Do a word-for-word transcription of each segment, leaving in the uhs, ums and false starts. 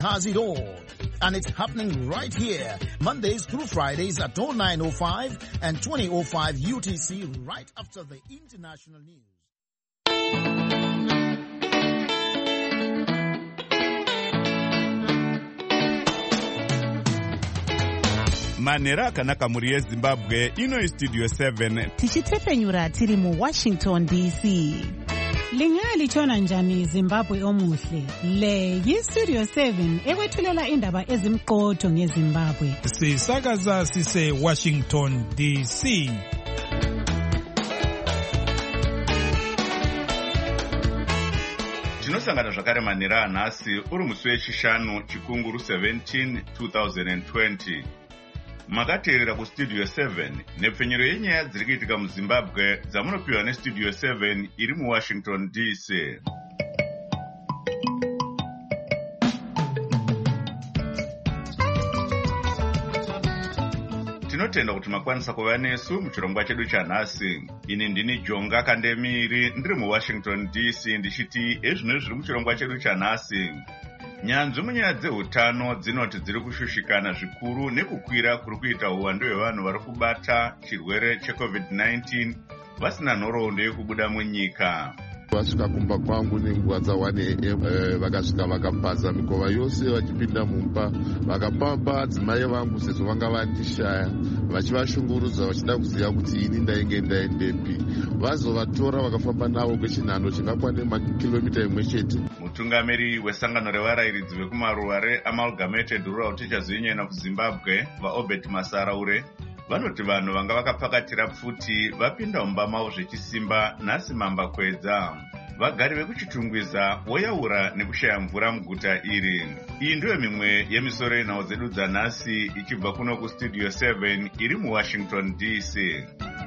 has it all, and it's happening right here, Mondays through Fridays at oh nine oh five and twenty oh five U T C, right after the international news. Manera akanaka muri yeZimbabwe, ino studio seven. Tichitepenyura tiri mu Washington D C. Lingali chona njani Zimbabwe omuhle. Le yi Studio seven ekwethulela indaba ezimqotho ngeZimbabwe. Sisakaza sise Washington D C. Tinosangana zvakare manera anhasi uri musi wechishanu chikunguru seventeen twenty twenty. Makateerera ku Studio seven nepfenyero yenyaya dziri kuitika muZimbabwe dzamunopiwa neStudio seven iri muWashington D C. Tinotenda kuti makwanisa kuva nesu muchirongwa chedu chanhasi. Ini ndini Jonga Kandemiri ndiri muWashington D C ndichiti ezvino zviri muchirongwa chedu chanhasi. Nyanzvi munyaya dzeutano dzinoti dziri kushushikana zvikuru nekukwira kuri kuita uwandu hwevanhu vari kubata chirwere checovid nineteen vasina nhoroondo yekubuda munyika. Vasvika kumba kwangu nenguva dza-one a m uh, vakasvika vakapasa mikova yose vachipinda mumba vakapamba adzimai vangu sezvo vanga vandishaya vachivashungurudza vachida kuziva kuti ini ndainge ndaendepi. Vazovatora vakafamba navo kwechinhano chingakwane makilomita imwe chete. Mutungamiri wesangano revarayiridzi vekumaruva reAmalgamated Rural Teachers Union of Zimbabwe vaObert Masaraure vanoti vanhu vanga vakapakatira pfuti vapinda mumba mavo zvechisimba nhasi mambakwedza. Vagari vekuchitungwiza voyaura nekushaya mvura muguta iri. Iyi ndiyo mimwe yemisoro yenhau dzedu dzanhasi ichibva kuno kuStudio seven iri muWashington D C.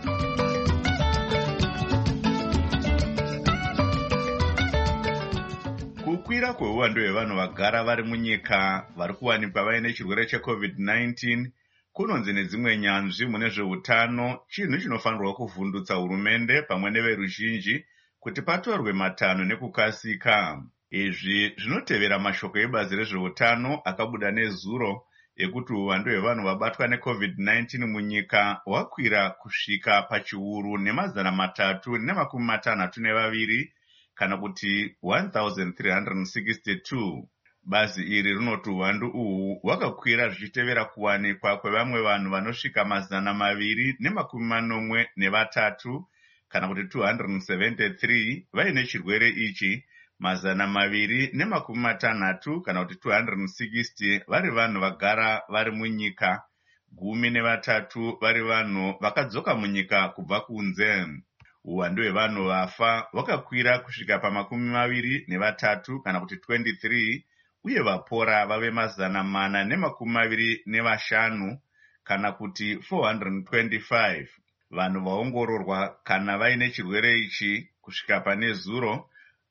Kukwira kweuwandu hwevanhu vagara vari munyika vari kuwanikwa vaine chirwere checovid nineteen kunonzi nedzimwe nyanzvi mune zveutano chinhu chinofanirwa kuvhundutsa hurumende pamwe neveruzhinji kuti patorwe matanho nekukasika. Izvi zvinotevera mashoko ebazi rezveutano akabuda nezuro ekuti uwandu hwevanhu vabatwa necovid nineteen munyika hwakwira kusvika pachiuru nemazana matatu nemakumi matanhatu nevaviri kana kuti one thousand three hundred sixty-two. Bazi iri rinoti uwandu uhu hwakakwira zvichitevera kuwanikwa kwevamwe vanhu vanosvika mazana maviri nemakumi manomwe nevatatu kana kuti two hundred seventy-three vaine chirwere ichi, mazana maviri nemakumi matanhatu kana kuti two hundred sixty vari vanhu vagara vari munyika, gumi nevatatu vari vanhu vakadzoka munyika kubva kunze. Uwandu hwevanhu vafa hwakakwira kusvika pamakumi maviri nevatatu kana kuti twenty-three uye vapora vave mazana mana nemakumi maviri nevashanu kana kuti four hundred twenty-five. Vanhu vaongororwa kana vaine chirwere ichi kusvika pane zuro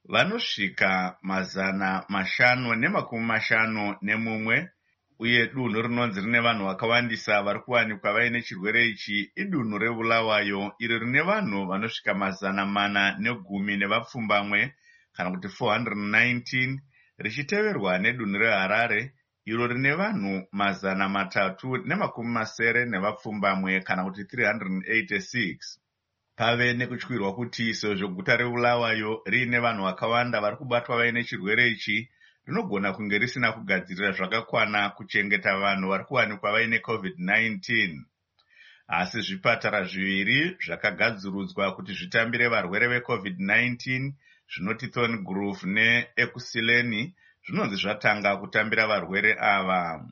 vanosvika mazana mashanu nemakumi mashanu nemumwe, uye dunhu rinonzi rine vanhu vakawandisa vari kuwanikwa vaine chirwere ichi idunhu reBulawayo iro rine vanhu vanosvika mazana mana negumi nevapfumbamwe kana kuti four hundred nineteen, richiteverwa nedunhu reHarare iro rine vanhu mazana matatu nemakumi masere nevapfumbamwe kana kuti three hundred eighty-six. Pave nekutyirwa kuti sezvo guta reBulawayo riine vanhu vakawanda vari kubatwa vaine chirwere ichi, rinogona kunge risina kugadzirira zvakakwana kuchengeta vanhu vari kuwanikwa vaine covid nineteen. Asi zvipatara zviviri zvakagadzirudzwa kuti zvitambire varwere vecovid nineteen zvinoti Thorngrove neEkusileni zvinonzi zvatanga kutambira varwere ava.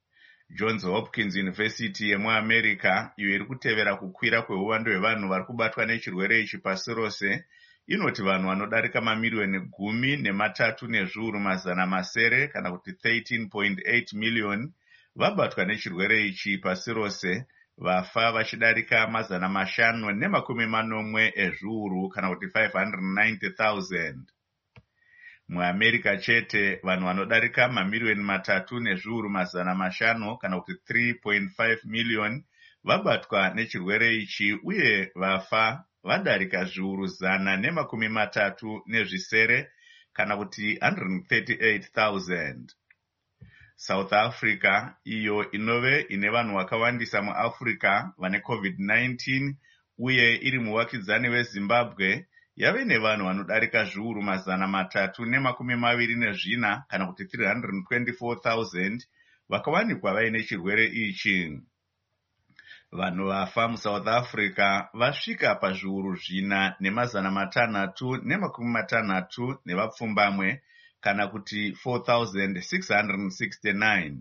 Johns Hopkins University yemuAmerica, iyo iri kutevera kukwira kweuwandu hwevanhu vari kubatwa nechirwere ichi pasi rose, inoti vanhu vanodarika mamiliyoni gumi nematatu nezviuru mazana masere kana kuti thirteen point eight million vabatwa nechirwere ichi pasi rose, vafa vachidarika mazana mashanu nemakumi manomwe ezviuru kana kuti five hundred ninety thousand. MuAmerica chete vanhu vanodarika mamiliyoni matatu nezviuru mazana mashanu kana kuti three point five million vabatwa nechirwere ichi, uye vafa vadarika zviuru zana nemakumi matatu nezvisere kana kuti one hundred thirty-eight thousand. South Africa, iyo inove ine vanhu vakawandisa muAfrica vane covid nineteen uye iri muvakidzani weZimbabwe, yave nevanhu vanodarika zviuru mazana matatu nemakumi maviri nezvina kana kuti three hundred twenty-four thousand vakawanikwa vaine chirwere ichi. Vanhu vafa muSouth Africa vasvika pazviuru zvina nemazana matanhatu nemakumi matanhatu nevapfumbamwe kana kuti four thousand six hundred sixty-nine.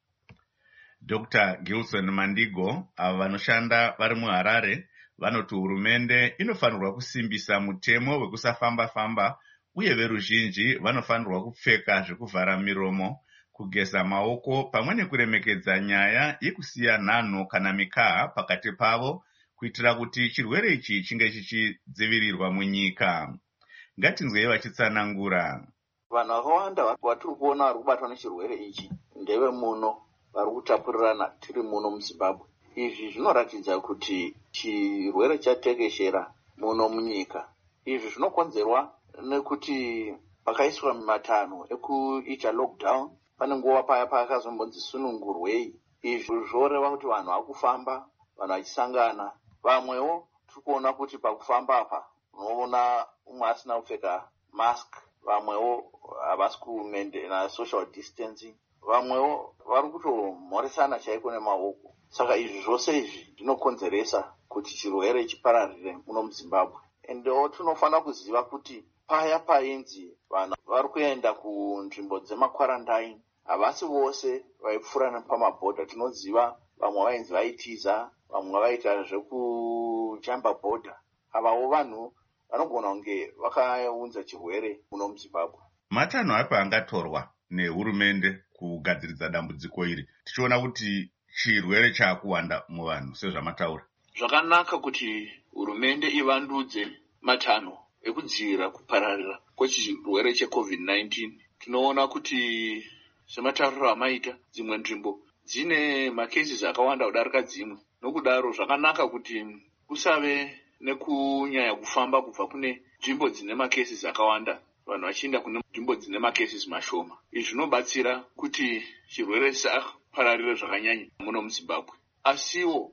Doctor Gilson Mandigo, ava vanoshanda vari muHarare, vanoti hurumende inofanirwa kusimbisa mutemo wekusafamba-famba uye veruzhinji vanofanirwa kupfeka zvekuvhara miromo, kugeza maoko pamwe nekuremekedza nyaya yekusiya nhanho kana mikaha pakati pavo kuitira kuti chirwere ichi chinge chichidzivirirwa munyika. Ngatinzwei vachitsanangura. Vanhu vakawanda vatiri kuona vari kubatwa nechirwere ichi ndeve muno vari kutapurirana tiri muno muZimbabwe. Izvi zvinoratidza kuti chirwere chatekeshera muno munyika. Izvi zvinokonzerwa nekuti pakaiswa matanho ekuita lockdown, pane nguva paya pakazombonzi sunungurwei. Izvi zvoreva kuti vanhu vakufamba, vanhu vachisangana. Vamwewo tiri kuona kuti pakufamba apa unoona umwe asina kupfeka mask, vamwewo havasi kumaintaina social distancing, vamwewo vari kutomhoresana chaiko nemaoko. Saka izvi zvose izvi zvinokonzeresa kuti chirwere chipararire muno muZimbabwe. Endewo tinofanira kuziva kuti paya painzi vanhu vari kuenda kunzvimbo dzemakwarandaini, havasi vose vaipfuura nepamabhodha. Tinoziva vamwe vainzi vaitiza, vamwe vaita zvekujamba bhodha. Avawo vanhu vanogona kunge vakaunza chirwere muno muZimbabwe. Matanho apa angatorwa nehurumende kugadziridza dambudziko iri, tichiona kuti chirwere chaakuwanda muvanhu sezvamataura? Zvakanaka kuti hurumende ivandudze matanho ekudzivirira kupararira kwechirwere checovid nineteen. Tinoona kuti sematauriro amaita, dzimwe nzvimbo dzine makesi akawanda kudarika dzimwe. Nokudaro zvakanaka kuti kusave nekunyanya kufamba kubva kune nzvimbo dzine makesi akawanda vanhu vachienda kune nzvimbo dzine makesi mashoma. Izvi zvinobatsira kuti chirwere chisapararire zvakanyanya muno muZimbabwe. Asiwo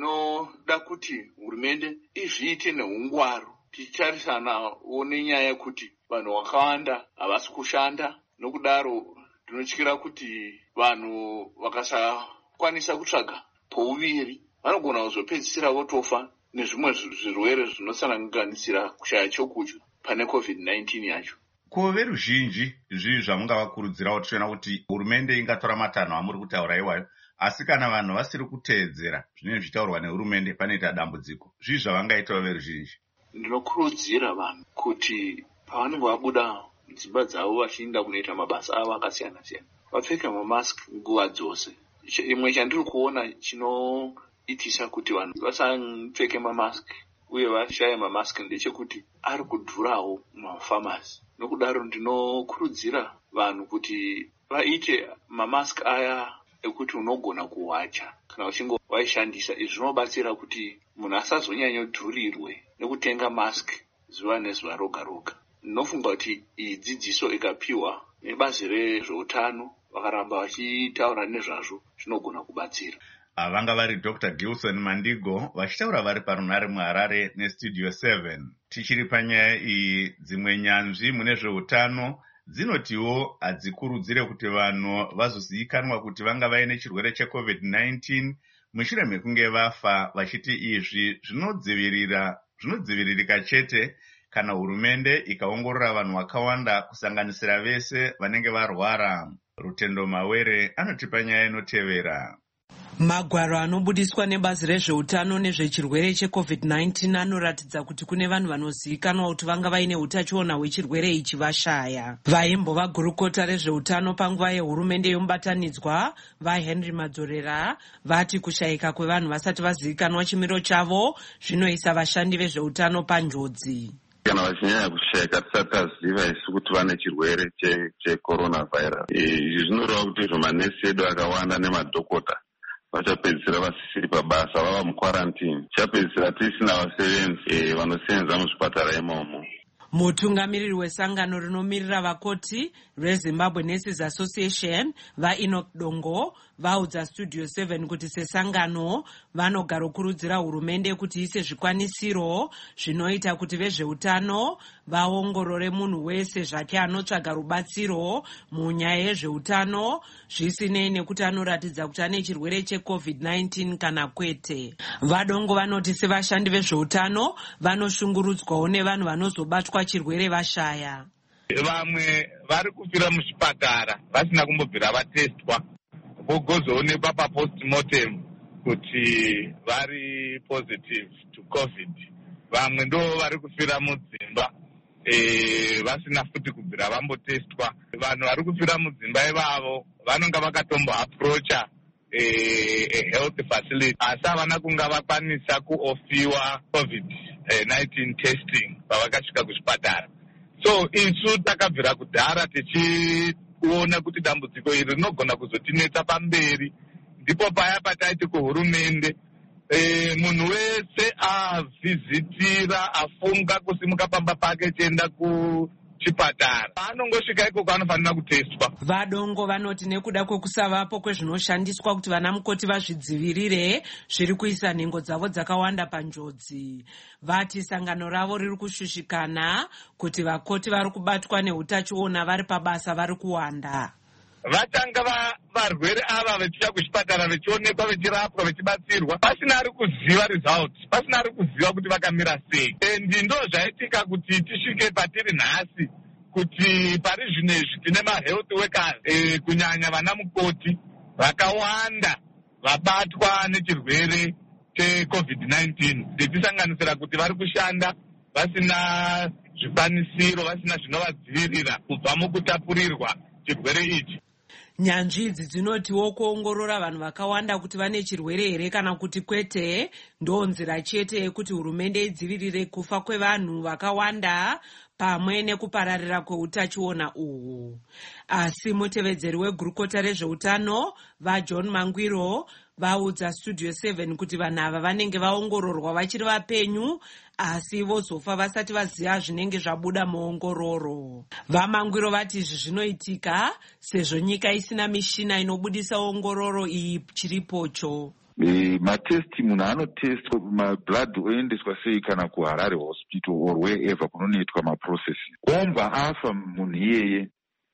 tinoda kuti hurumende izviite neungwaru, tichitarisanawo nenyaya yekuti vanhu vakawanda havasi kushanda. Nokudaro tinotyira kuti vanhu vakasakwanisa kutsvaga pouviri vanogona kuzopedzisira votofa nezvimwe zvirwere zvinosanganisira kushaya chokudya pane covid nineteen yacho. Ko veruzhinji zvii zvamungavakurudzirawo tichiona kuti hurumende ingatora matanho amuri kutaura iwayo, asi kana vanhu vasiri kuteedzera zvinenge zvichitaurwa nehurumende panoita dambudziko, zvii zvavangaitawo veruzhinji? Ndinokurudzira vanhu kuti pavanenge vabuda dzimba dzavo vachienda kunoita mabasa avo akasiyana siyana, vapfeke mamask nguva dzose. Imwe chandiri kuona chinoitisa kuti vanhu vasapfeke mamask uye vashaye mamask ndechekuti ari kudhurawo mumafamasi. Nokudaro ndinokurudzira vanhu kuti vaite mamask aya ekuti unogona kuwacha kana uchinge waishandisa. Izvi zvinobatsira kuti munhu asazonyanyodhurirwe nekutenga mask zuva nezuva roga roga. Ndinofunga kuti iyi dzidziso ikapiwa nebazi rezveutano vakaramba vachitaura nezvazvo zvinogona kubatsira. Vanga vari Doctor Gilson Mandigo vachitaura vari parunhare muHarare neStudio seven. Tichiri panyaya iyi, dzimwe nyanzvi mune zveutano dzinotiwo hadzikurudzire kuti vanhu vazozivikanwa kuti vanga vaine chirwere checovid nineteen mushure mekunge vafa, vachiti izvi zvinodzivirira zvinodziviririka chete kana hurumende ikaongorora vanhu vakawanda kusanganisira vese vanenge varwara. Rutendo Mawere anotipa nyaya inotevera. Magwaro anobudiswa nebazi rezveutano nezvechirwere checovid nineteen anoratidza kuti kune vanhu vanozivikanwa kuti vanga vaine utachiona hwechirwere ichi vashaya. Vaimbova gurukota rezveutano panguva yehurumende yomubatanidzwa vaHenry Madzorera vati kushayika kwevanhu vasati vazivikanwa chimiro chavo zvinoisa vashandi vezveutano panjodzi. Kana vachinyanya kushayika tisati taziva isu kuti vane chirwere checoronavirus. Izvi zvinoreva kuti izvo manesi edu akawanda nemadhokota vachapedzisira vasisiri pabasa, vava mukarantini. Tichapedzisira tisina vasevenzi vanosevenza muzvipatara imomo. Mutungamiriri wesangano rinomirira vakoti reZimbabwe Nurses Association vaEnoch Dongo vaudza Studio seven kuti sesangano vanogarokurudzira hurumende kuti ise zvikwanisiro zvinoita kuti vezveutano vaongorore munhu wese zvake anotsvaga rubatsiro munyaya yezveutano zvisinei nekuti anoratidza kuti ane chirwere checovid nineteen kana kwete. Vadongo vanoti sevashandi vezveutano vanoshungurudzwawo nevanhu vanozobatwa chirwere vashaya. Vamwe vari kufira muzvipatara vasina kumbobvira vatestwa vogozoonekwa papostmortem kuti vari positive to covid. Vamwe ndo vari kufira mudzimba e, vasina futi kubvira vambotestwa. Vanhu vari kufira mudzimba ivavo vanonga vakatombo approacha e, e health facility asi havana kunga vakwanisa kuofiwa covid nineteen testing pavakasvika kuzvipatara. So isu takabvira kudhara tichiona kuti dambudziko iri rinogona kuzotinetsa pamberi. Ndipo paya pataiti kuhurumende e, munhu wese avhizitira afunga kusimuka pamba pake tienda kuchipatara anongosvika ikoko anofanira kutestwa. Vadongo vanoti nekuda kwekusavapo kwezvinoshandiswa kuti vana mukoti vazvidzivirire zviri kuisa nhengo dzavo dzakawanda panjodzi. Vati sangano ravo riri kushushikana kuti vakoti vari kubatwa neutachiona vari pabasa vari kuwanda. Vatanga varwere ava vechiya kuchipatara vechionekwa vechirapwa vechibatsirwa pasina ari kuziva results, pasina ari kuziva kuti vakamira sei. Endi ndo zvaitika kuti tisvike patiri nhasi kuti pari zvino izvi tine mahealth workers e, kunyanya vana mukoti vakawanda vabatwa nechirwere checovid nineteen. Tichisanganisira kuti vari kushanda vasina zvikwanisiro, vasina zvinovadzivirira kubva mukutapurirwa chirwere ichi. Nyanzvi idzi dzinotiwo kuongorora vanhu vakawanda kuti vane chirwere here kana kuti kwete ndo nzira chete yekuti hurumende idzivirire kufa kwevanhu vakawanda pamwe nekupararira kweutachiona uhu. Asi mutevedzeri wegurukota rezveutano vaJohn Mangwiro vaudza Studio seven kuti vanhu ava vanenge vaongororwa vachiri vapenyu asi vozofa vasati vaziva zvinenge zvabuda muongororo. VaMangwiro vati izvi zvinoitika sezvo nyika isina mishina inobudisa ongororo iyi chiripocho. E, matesti munhu anotestwa mablood oendeswa sei kana kuHarare hospital or wherever kunonoitwa maprocesses. Ombva afa munhu iyeye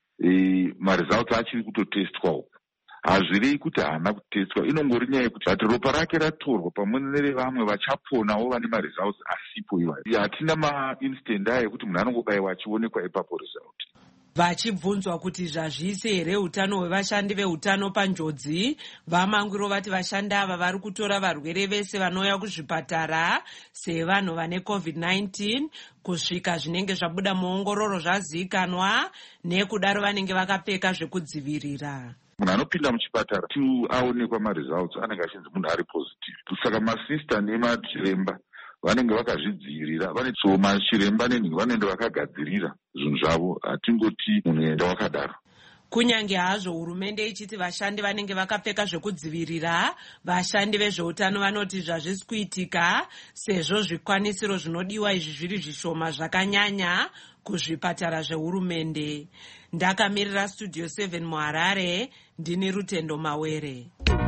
e, maresults achiri kutotestwawo. Hazvirei kuti haana kutestwa, inongori nyaya yekuti vati ropa rake ratorwa pamwe nerevamwe vachaponawo vane maresults asipo iwayo. Hatina maincident aya yekuti munhu anongobayiwa achionekwa ipapo result. Vachibvunzwa kuti zvazviise here utano hwevashandi veutano panjodzi, VaMangwiro vati vashandi ava vari kutora varwere vese vanouya kuzvipatara sevanhu vane covid nineteen kusvika zvinenge zvabuda muongororo zvazivikanwa, nekudaro vanenge vakapfeka zvekudzivirira. Munhu anopinda muchipatara tu aonekwa maresults anenge achinzi munhu ari positive. Saka masista nemachiremba vanenge vakazvidzivirira, vane so machiremba nenhingi vanoenda vakagadzirira zvinhu zvavo, hatingoti munhu enda wakadaro. Kunyange hazvo hurumende ichiti vashandi vanenge vakapfeka zvekudzivirira, vashandi vezveutano vanoti zvazvisi kuitika sezvo zvikwanisiro zvinodiwa izvi zviri zvishoma zvakanyanya kuzvipatara zvehurumende. Ndakamirira Studio seven muHarare, ndini Rutendo Mawere.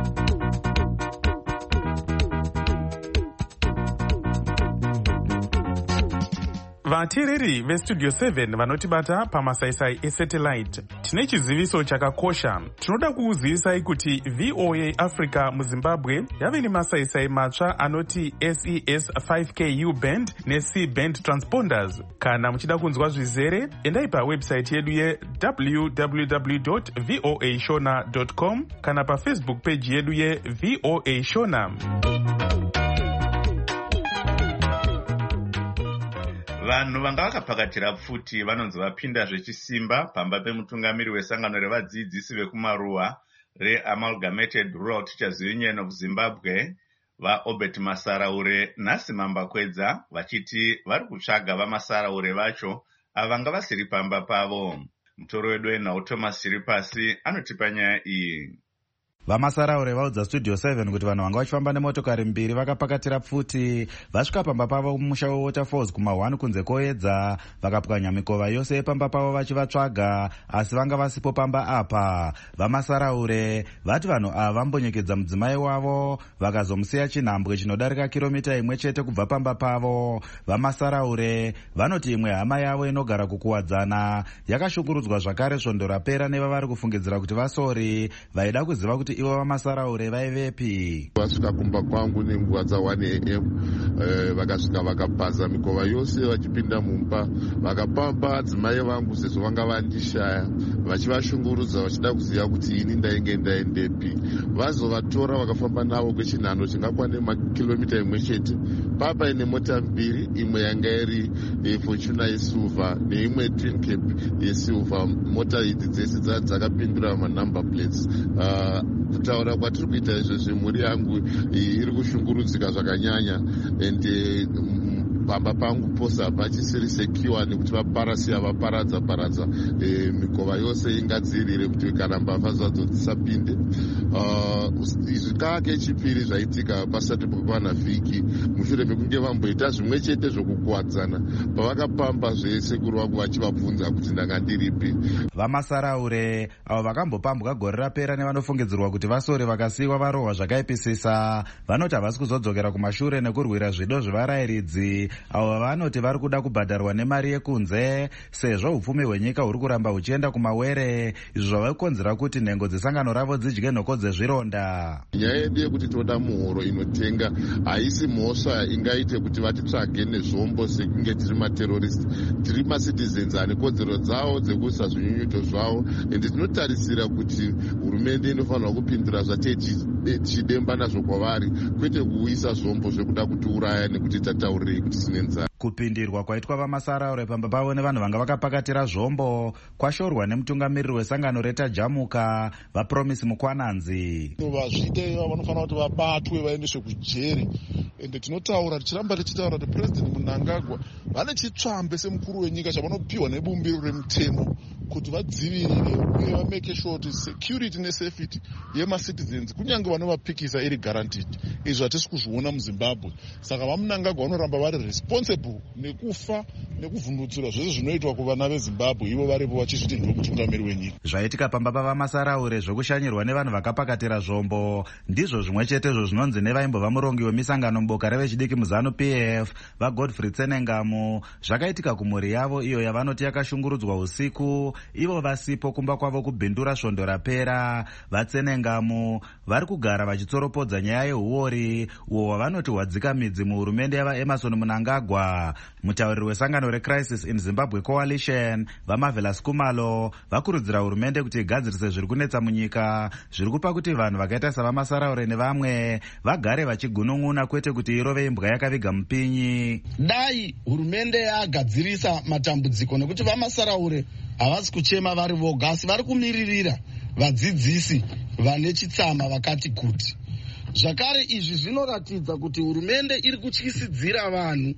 Vateereri veStudio seven vanotibata pamasaisai esatellite, tine chiziviso chakakosha. Tinoda kukuzivisai kuti V O A Africa muZimbabwe yave nemasaisai matsva anoti S E S five K U band neC band transponders. Kana muchida kunzwa zvizere, endai pawebsite yedu ye w w w dot voa shona dot com kana paFacebook page yedu ye V O A Shona. Vanhu vanga vakapakatira pfuti vanonzi vapinda zvechisimba pamba pemutungamiri wesangano revadzidzisi vekumaruwa reAmalgamated Rural Teachers Union of Zimbabwe vaObert Masaraure nhasi Mambakwedza vachiti vari kutsvaga vaMasaraure vacho ava vanga vasiri pamba pavo. Mutoro wedu wenhau Thomas Siripasi anotipa nyaya iyi. Vamasaraure vaudza Studio seven kuti vanhu vanga vachifamba nemotokari mbiri vakapakatira pfuti vasvika pamba pavo mumusha weWaterfalls kuma one kunze koedza vakapwanya mikova yose pamba pavo vachivatsvaga asi vanga vasipo pamba apa. Vamasaraure vati vanhu ava vambonyekedza mudzimai wavo vakazomusiya chinhambwe chinodarika kiromita imwe chete kubva pamba pavo. Vamasaraure vanoti imwe hama yavo inogara kukuwadzana yakashungurudzwa zvakare svondo rapera nevavari kufungidzira kuti vasori vaida kuziva kuti ivo Vamasaraure vaivepi. Vasvika kumba kwangu nenguva dza one a m eh, vakasvika vakabhaza mikova yose vachipinda mumba vakapamba dzimai vangu sezvo vanga vandishaya vachivashungurudza vachida kuziva kuti ini ndainge ndaendepi. Vazovatora vakafamba navo kwechinhano chingakwane makilomita imwe chete. Papa ine mota mbiri, imwe yanga iri Fortuna yesilver neimwe Twin Cab yesilver. Mota idzi dzese dzakapindura manumber plates. Uh, kutaura kwatiri kuita izvozvo mhuri yangu iri kushungurudzika zvakanyanya ende pamba pangu pose hapachisiri secure nekuti vaparasiya vaparadza paradza e, mikova yose ingadzirire kuti kana mbavha zvadzo dzisapinde. Uh, izvi kake chipiri zvaitika pasati pokwana vhiki mushure mekunge vamboita zvimwe chete zvokukuwadzana pavakapamba zvesekuru vangu vachivabvunza kuti ndanga ndiripi. Vamasaraure avo vakambopambwa gore rapera nevanofungidzirwa kuti vasori vakasiyiwa varohwa zvakaipisisa vanoti havasi kuzodzokera kumashure nekurwira zvido zvevarayiridzi avo vanoti vari kuda kubhadharwa nemari yekunze sezvo upfumi hwenyika huri kuramba huchienda kumawere izvo zvavakonzera kuti nhengo dzesangano ravo dzidye nhoko dzezvironda. Nyaya yedu yekuti toda muhoro inotenga haisi mhosva ingaite kuti vatitsvage nezvombo sekunge tiri materrorist. Tiri macitizens ane kodzero dzavo dzekuisa zvinyunyuto zvavo ende tinotarisira kuti hurumende inofanirwa kupindura zvatei tichidemba nazvo kwavari kwete kuuyisa zvombo zvekuda kutiuraya nekuti tataurirei kuti tine nzara. Kupindirwa kwaitwa Vamasaraure pamba pavo nevanhu vanga vakapakatira zvombo kwashorwa nemutungamiriri wesangano retajamuka vaPromise Mukwananzi. Vazvite iva vanofanira kuti vabatwe vaendeswe kujeri ende tinotaura tichiramba tichitaura kuti President Mnangagwa vane chitsvambe semukuru wenyika chavanopiwa nebumbiro remutemo kuti vadzivirire uye vameke sure kuti security nesafety yemacitizens kunyange vanovapikisa iri guaranteed. Izvi hatisi kuzviona muZimbabwe. Saka vaMnangagwa vanoramba vari responsible nekufa nekuvhundutsura zvese zvinoitwa kuvana veZimbabwe ivo varipo vachizviti ndivo mutungamiri wenyika. Zvaitika pamba pavamasaraure zvokushanyirwa nevanhu vakapakatira zvombo ndizvo zvimwe chetezvo zvinonzi nevaimbova murongi wemisangano muboka revechidiki muZanu P F vaGodfrey Tsenengamu zvakaitika kumhuri yavo iyo yavanoti yakashungurudzwa usiku ivo vasipo kumba kwavo kubhindura svondo rapera. VaTsenengamu vari kugara vachitsoropodza nyaya yeuori uwo wavanoti hwadzika midzi muhurumende yavaEmerson Mnangagwa. Mutauriri wesangano reCrisis in Zimbabwe Coalition vaMarvelous Kumalo vakurudzira hurumende kuti igadzirise zviri kunetsa munyika zviri kupa kuti vanhu vakaita savamasaraure nevamwe vagare vachigunun'una kwete kuti irove imbwa yakaviga mupinyi. Dai hurumende yagadzirisa matambudziko nekuti vamasaraure havasi kuchema vari voga asi vari kumiririra vadzidzisi vane chitsama vakati kuti. Zvakare izvi zvinoratidza kuti hurumende iri kutyisidzira vanhu.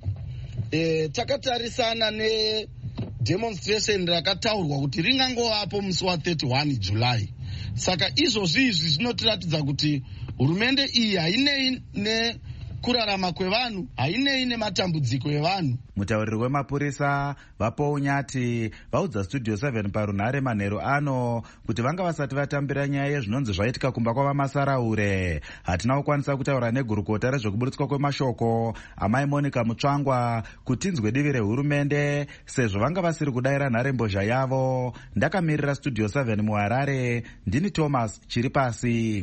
E, takatarisana nedemonstration rakataurwa kuti ringangovapo musi wa thirty-one July. Saka izvozvi izvi zvinotiratidza kuti hurumende iyi hainei nekurarama kwevanhu, hainei nematambudziko evanhu. Mutauriri wemapurisa vaPounyati vaudza Studio seven parunhare manheru ano kuti vanga vasati vatambira nyaya yezvinonzi zvaitika kumba kwavamasaraure. Hatina kukwanisa kutaura negurukota rezvokuburitswa kwemashoko amai Monica Mutsvangwa kuti inzwe divi rehurumende sezvo vanga vasiri kudayira nharembozha yavo. Ndakamirira Studio seven muHarare, ndini Thomas Chiripasi.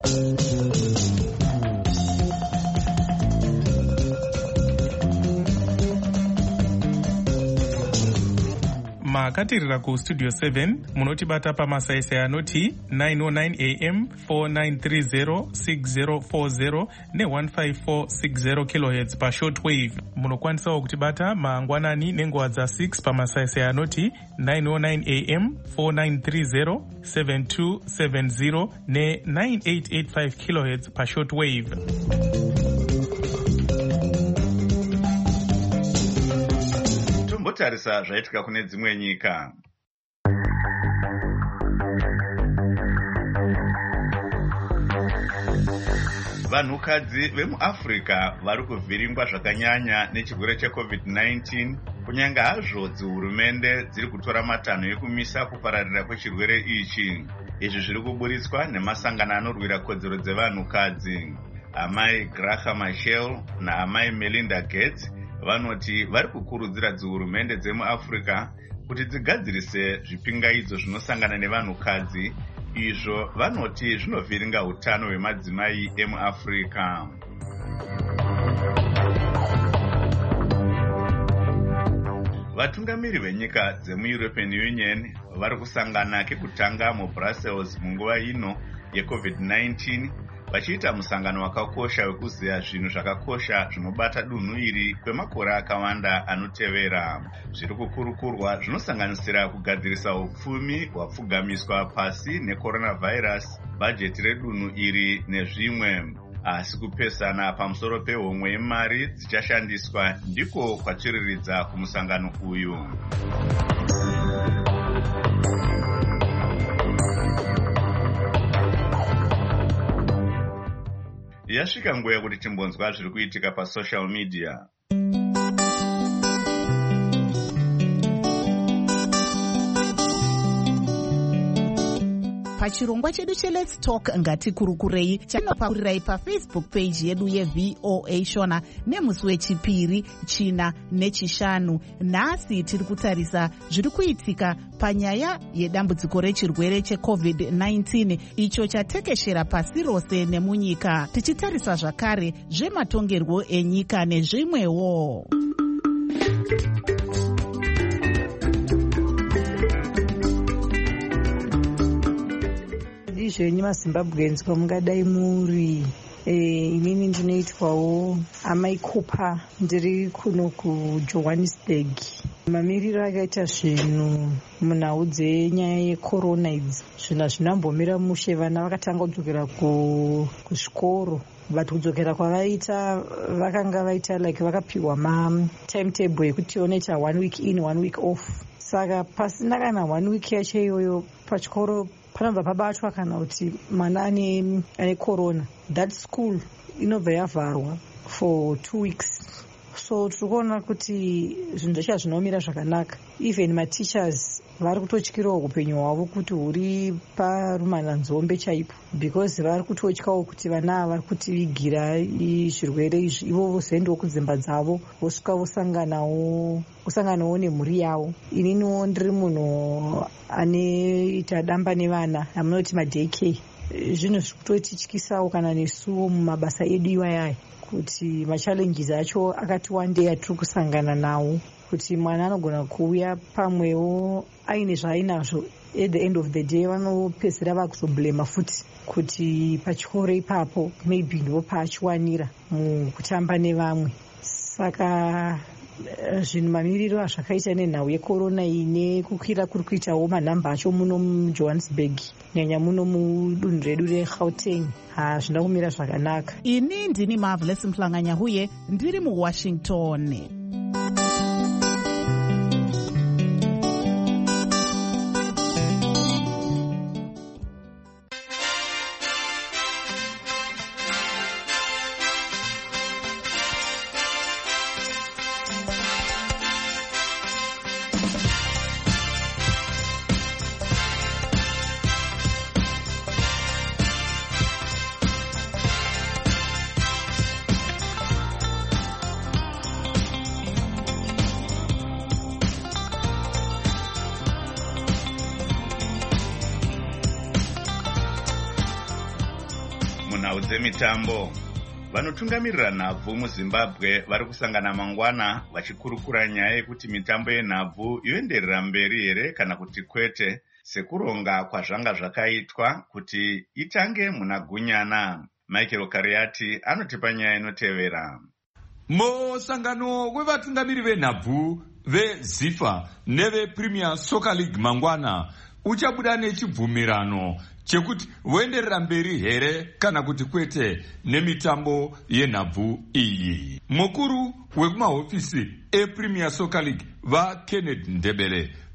makatirira kustudio seven munotibata pamasaisai anoti nine oh nine a m four nine three zero six zero four zero ne one five four six zero kilohertz pashortwave. Munokwanisawo kutibata mangwanani nenguva dza six pamasaisai anoti nine oh nine a m four nine three zero seven two seven zero ne nine eight eight five kilohertz pashortwave. Tarisa zvaitika kune dzimwe nyika. vanhukadzi vemuafrica vari kuvhiringwa zvakanyanya nechirwere checovid nineteen kunyange hazvo dzihurumende dziri kutora matanho ekumisa kupararira kwechirwere ichi. Izvi zviri kuburitswa nemasangano anorwira kodzero dzevanhukadzi. Amai Graca Machel naamai Melinda Gates vanoti vari kukurudzira dzihurumende dzemuafrica kuti dzigadzirise zvipingaidzo zvinosangana nevanhukadzi, izvo vanoti zvinovhiringa utano hwemadzimai emuafrica. Vatungamiri venyika dzemu-European Union vari kusangana kekutanga muBrussels munguva ino yecovid nineteen vachiita musangano wakakosha wekuziya zvinhu zvakakosha zvinobata dunhu iri kwemakore akawanda anotevera. Zviri kukurukurwa zvinosanganisira kugadzirisa upfumi hwapfugamiswa pasi necoronavirus, bhajeti redunhu iri nezvimwe. Asi kupesana pamusoro pehomwe yemari dzichashandiswa ndiko kwachiriridza kumusangano uyu. Yasvika nguva yekuti timbonzwa zviri kuitika pasocial media. Pachirongwa chedu cheLet's Talk ngatikurukurei chanopakurirai pafacebook page yedu yeV O A Shona nemusi wechipiri, china nechishanu. Nhasi tiri kutarisa zviri kuitika panyaya yedambudziko rechirwere checovid nineteen icho chatekeshera pasi rose nemunyika, tichitarisa zvakare zvematongerwo enyika nezvimwewo. Zvenyu maZimbabweans kwamungadai muri. Eh, inini ndinoitwawo Amai Cooper, ndiri kuno kuJohannesburg. Mamiriro akaita zvinhu munhau dzenyaya yecorona idzi, zvinhu hazvinambomira mushe. Vana vakatanga kudzokera kuzvikoro, but kudzokera kwavaita vakanga vaita like vakapiwa matimetable yekuti onoita one week in one week off. Saka pasina kana one week yacho iyoyo pachikoro panobva pabatwa kana kuti mwana ane ane corona, that school inobva yavharwa for two weeks. So tiri kuona kuti zvinhu zvacho zvinomira zvakanaka. Even mateachers vari kutotyirawo upenyu hwavo kuti huri parumananzombe chaipo, because vari kutotyawo kuti vana ava vari kutivigira zvirwere izvi, ivo vozoendawo kudzimba dzavo vosvika vosanganawo kusanganawo nemhuri yavo. Ininiwo ndiri munhu anoita damba nevana amunoti madaycare. Zvinhu zviri kutotityisawo kana nesuwo mumabasa edu iwayaya, kuti machallenges acho akati wandei atiri kusangana nawo, kuti mwana anogona kuuya pamwewo aine zvaainazvo, at the end of the day vanopedzisira vakuzoblema futi kuti pachikoro ipapo maybe ndipo paachiwanira mukutamba nevamwe. Saka zvinhu mamiriro azvakaita nenhau yecorona ine kukwira kuri kuitawo manhamba acho muno muJohannesburg, nyanya muno mudunhu redu reGauteng, hazvina kumira zvakanaka. Ini ndini Marvelous Mhlanganyahuye, ndiri muWashington. Munhau dzemitambo, vanotungamirira nhabvu muZimbabwe vari kusangana mangwana vachikurukura nyaya yekuti mitambo yenhabvu yoenderera mberi here kana kuti kwete, sekuronga kwazvanga zvakaitwa kuti itange muna Gunyana. Michael Kariati anotipa nyaya inotevera. Musangano wevatungamiri venhabvu veZIFA nevePremier Soccer League mangwana uchabuda nechibvumirano chekuti voenderera mberi here kana kuti kwete nemitambo yenhabvu iyi. Mukuru wekumahofisi ePremier Soccer League vaKenneth Ndebele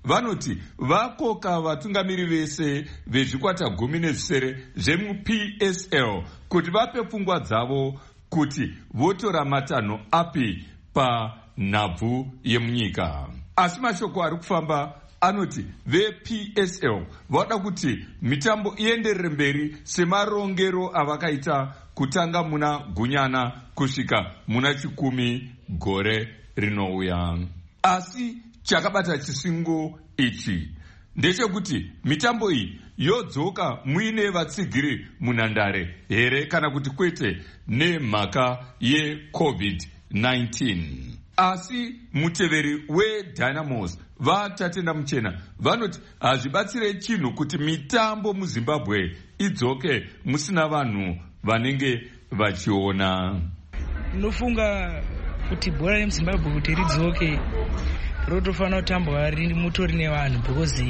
vanoti vakoka vatungamiri vese vezvikwata gumi nezvisere zvemup s l kuti vape pfungwa dzavo kuti votora matanho api panhabvu yemunyika. Asi mashoko ari kufamba anoti ve-P S L vada kuti mitambo ienderere mberi semarongero avakaita kutanga muna gunyana kusvika muna chikumi gore rinouya. Asi chakabata chisingo ichi ndechekuti mitambo iyi yodzoka muine vatsigiri munhandare here kana kuti kwete nemhaka yecovid nineteen. Asi muteveri weDynamos vatatenda muchena vanoti hazvibatsire chinhu kuti mitambo muZimbabwe idzoke musina vanhu vanenge vachiona. Nofunga kuti bhora remuZimbabwe kuti ridzoke rotofanira kutambwa mutori nevanhu because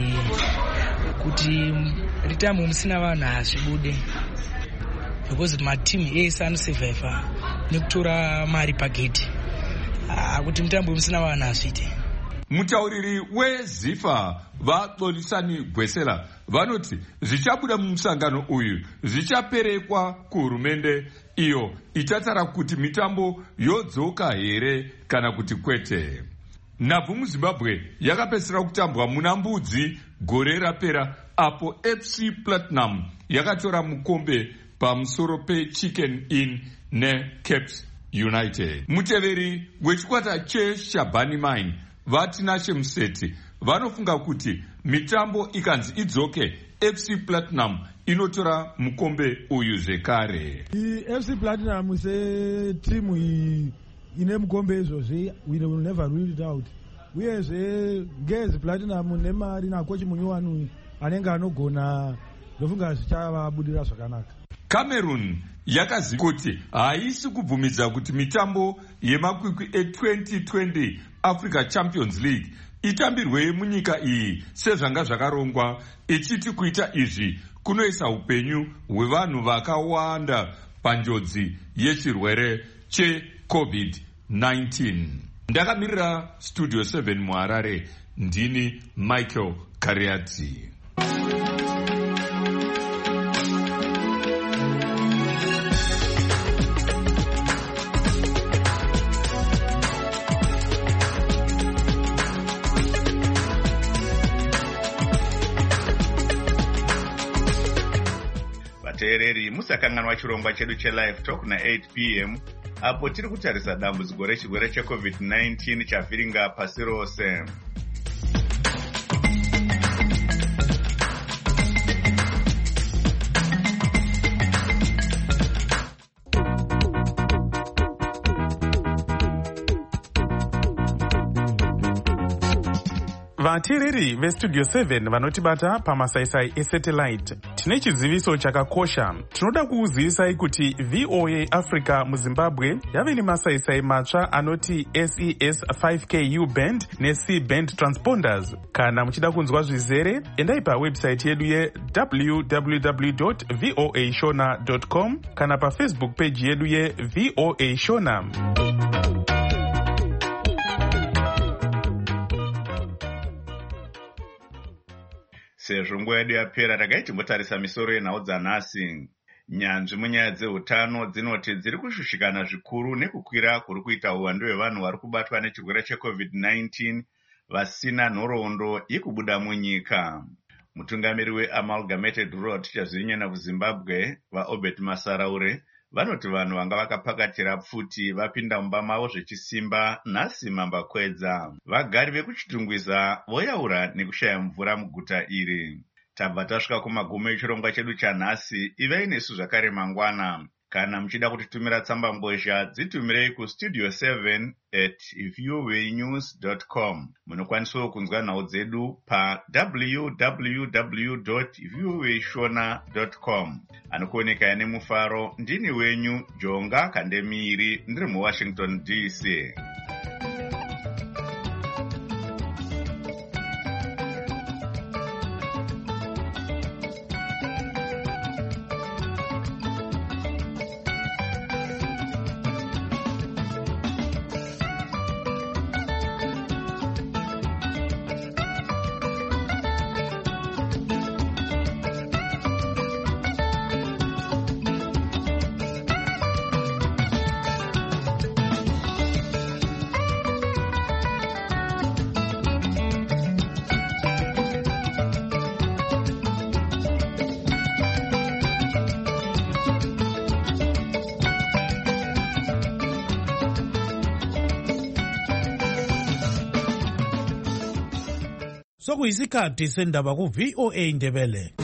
kuti ritambwe musina vanhu hazvibude because matimu ese anosurviva nekutora mari pagedhi. Kuti mutambo musina vanhu hazviite. Mutauriri weZifa vaXolisani Gwesela vanoti zvichabuda mumusangano uyu zvichaperekwa kuhurumende iyo ichatara kuti mitambo yodzoka here kana kuti kwete. Nhabvu muZimbabwe yakapedzisira kutambwa muna Mbudzi gore rapera apo F C Platinum yakatora mukombe pamusoro peChicken Inn neCaps United. Muteveri wechikwata cheShabani Mine vaTinashe Museti vanofunga kuti mitambo ikanzi idzoke F C Platinum inotora mukombe uyu zvekare. F C Platinum setimu ine mukombe izvozvi we will never rule it out. Uyezve ngezi Platinum nemari nakochi munyowani anenge anogona ndofunga zvichavabudira zvakanaka. Cameroon yakazi kuti haisi kubvumidza kuti mitambo yemakwikwi e-twenty twenty Africa Champions League itambirwe munyika iyi sezvanga zvakarongwa, ichiti kuita izvi kunoisa upenyu hwevanhu vakawanda panjodzi yechirwere checovid nineteen. Ndakamirira Studio seven muHarare, ndini Michael Kariati. Vateereri musakanganwa chirongwa chedu chelive talk na eight p m apo tiri kutarisa dambudziko rechirwere checovid nineteen chavhiringa pasi rose. vateereri vestudio seven vanotibata pamasaisai esatellite, tine chiziviso chakakosha. Tinoda kuuzivisai kuti V O A Africa muZimbabwe yave nemasaisai matsva anoti S E S five K U band neC band transponders. Kana muchida kunzwa zvizere, endai pawebsite yedu ye w w w dot voa shona dot com kana pafacebook page yedu ye V O A Shona. Sezvo nguva yedu yapera, tagai timbotarisa misoro yenhau dzanhasi. Nyanzvi munyaya dzeutano dzinoti dziri kushushikana zvikuru nekukwira kuri kuita uwandu hwevanhu vari kubatwa nechirwere checovid nineteen vasina nhoroondo yekubuda munyika. Mutungamiri weAmalgamated Rural Teachers Union of Zimbabwe vaObert Masaraure vanoti vanhu vanga vakapakatira pfuti vapinda mumba mavo zvechisimba nhasi mambakwedza. Vagari vekuchitungwiza voyaura nekushaya mvura muguta iri. Tabva tasvika kumagumo echirongwa chedu chanhasi. Ivai nesu zvakare mangwana. Kana muchida kutitumira tsamba mbozha, dzitumirei kustudio seven at voanews dot com. Munokwanisawo kunzwa nhau dzedu pa w w w dot voa shona dot com. Anokuoneka nemufaro, ndini wenyu Jonga Kandemiri, ndiri muWashington D C. sokuyisikhathi sendaba ku-V O A Ndebele.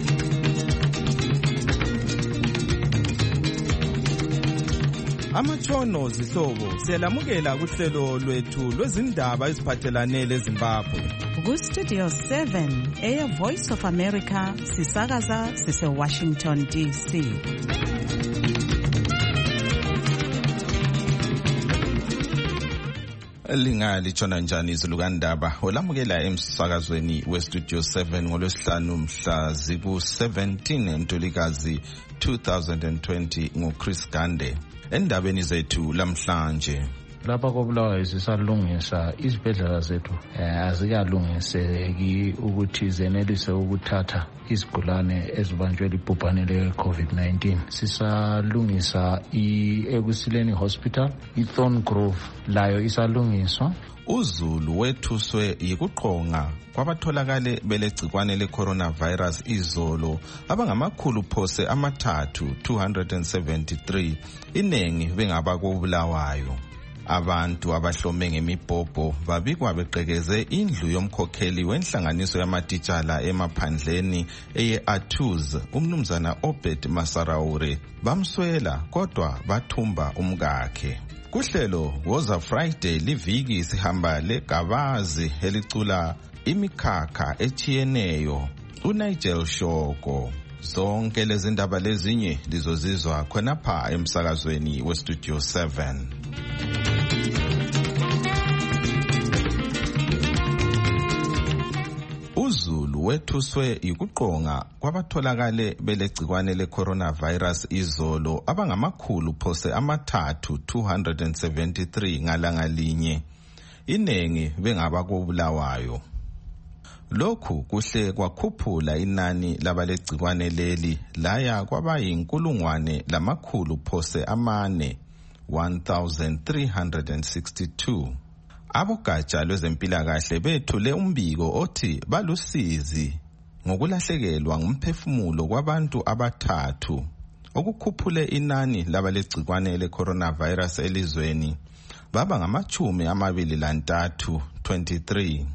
Amatshono zihlobo siyalamukela kuhlelo lwethu lwezindaba eziphathelane leZimbabwe. Ku-Studio seven, Air Voice of America, sisakaza sise-Washington D C. Lingalishona njani izulu kandaba olamukela emsakazweni we-Studio seven ngolwesihlanu mhla ziku-seventeen Ntulikazi two thousand twenty nguChris Gande. Endabeni zethu lamhlanje, lapha koBulawayo sisalungisa izibhedlela zethu azikalungiseki ukuthi zenelise ukuthatha izigulane ezibanjwe libhubhane le-COVID nineteen. Sisalungisa i-Ekusileni Hospital, i-Thorn Grove layo isalungiswa. Uzulu wethuswe yikuqonga kwabatholakale belegcikwane le-coronavirus izolo abangamakhulu phose amathathu two hundred seventy-three, inengi bengaba koBulawayo. Abantu abahlome ngemibhobho babikwa beqekeze indlu yomkhokheli wenhlanganiso yamatitshala emaphandleni eye-Atuz, umnumzana Obed Masaraure. Bamswela kodwa bathumba umkakhe. Kuhlelo Woza Friday liviki sihamba legabazi elicula imikhakha echiyeneyo uNigel Shoko. Zonke lezi ndaba lezinye lizozizwa khonapha emsakazweni we-Studio seven. Uzulu wethuswe yikuqonga kwabatholakale belegcikwane le-coronavirus izolo abangamakhulu phose amathathu two hundred seventy-three ngalanga linye, inengi bengaba koBulawayo. Lokhu kuhle kwakhuphula inani labalegcikwane leli laya kwabayinkulungwane lamakhulu phose amane one thousand three hundred sixty-two. Abogatsha lwezempilakahle bethule umbiko othi balusizi ngokulahlekelwa ngumphefumulo kwabantu abathathu, okukhuphule inani labalegcikwane le-coronavirus elizweni baba ngamachumi amabili lantathu twenty-three.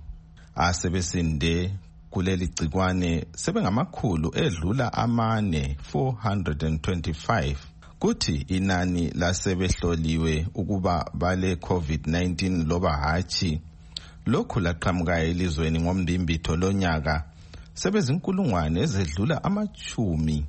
Asebesinde kuleli gcikwane sebengamakhulu edlula amane four hundred twenty-five. Kuthi inani lasebehloliwe ukuba bale COVID nineteen loba hachi lokhu laqhamuka elizweni ngombimbitho lonyaka sebezinkulungwane ezedlula amachumi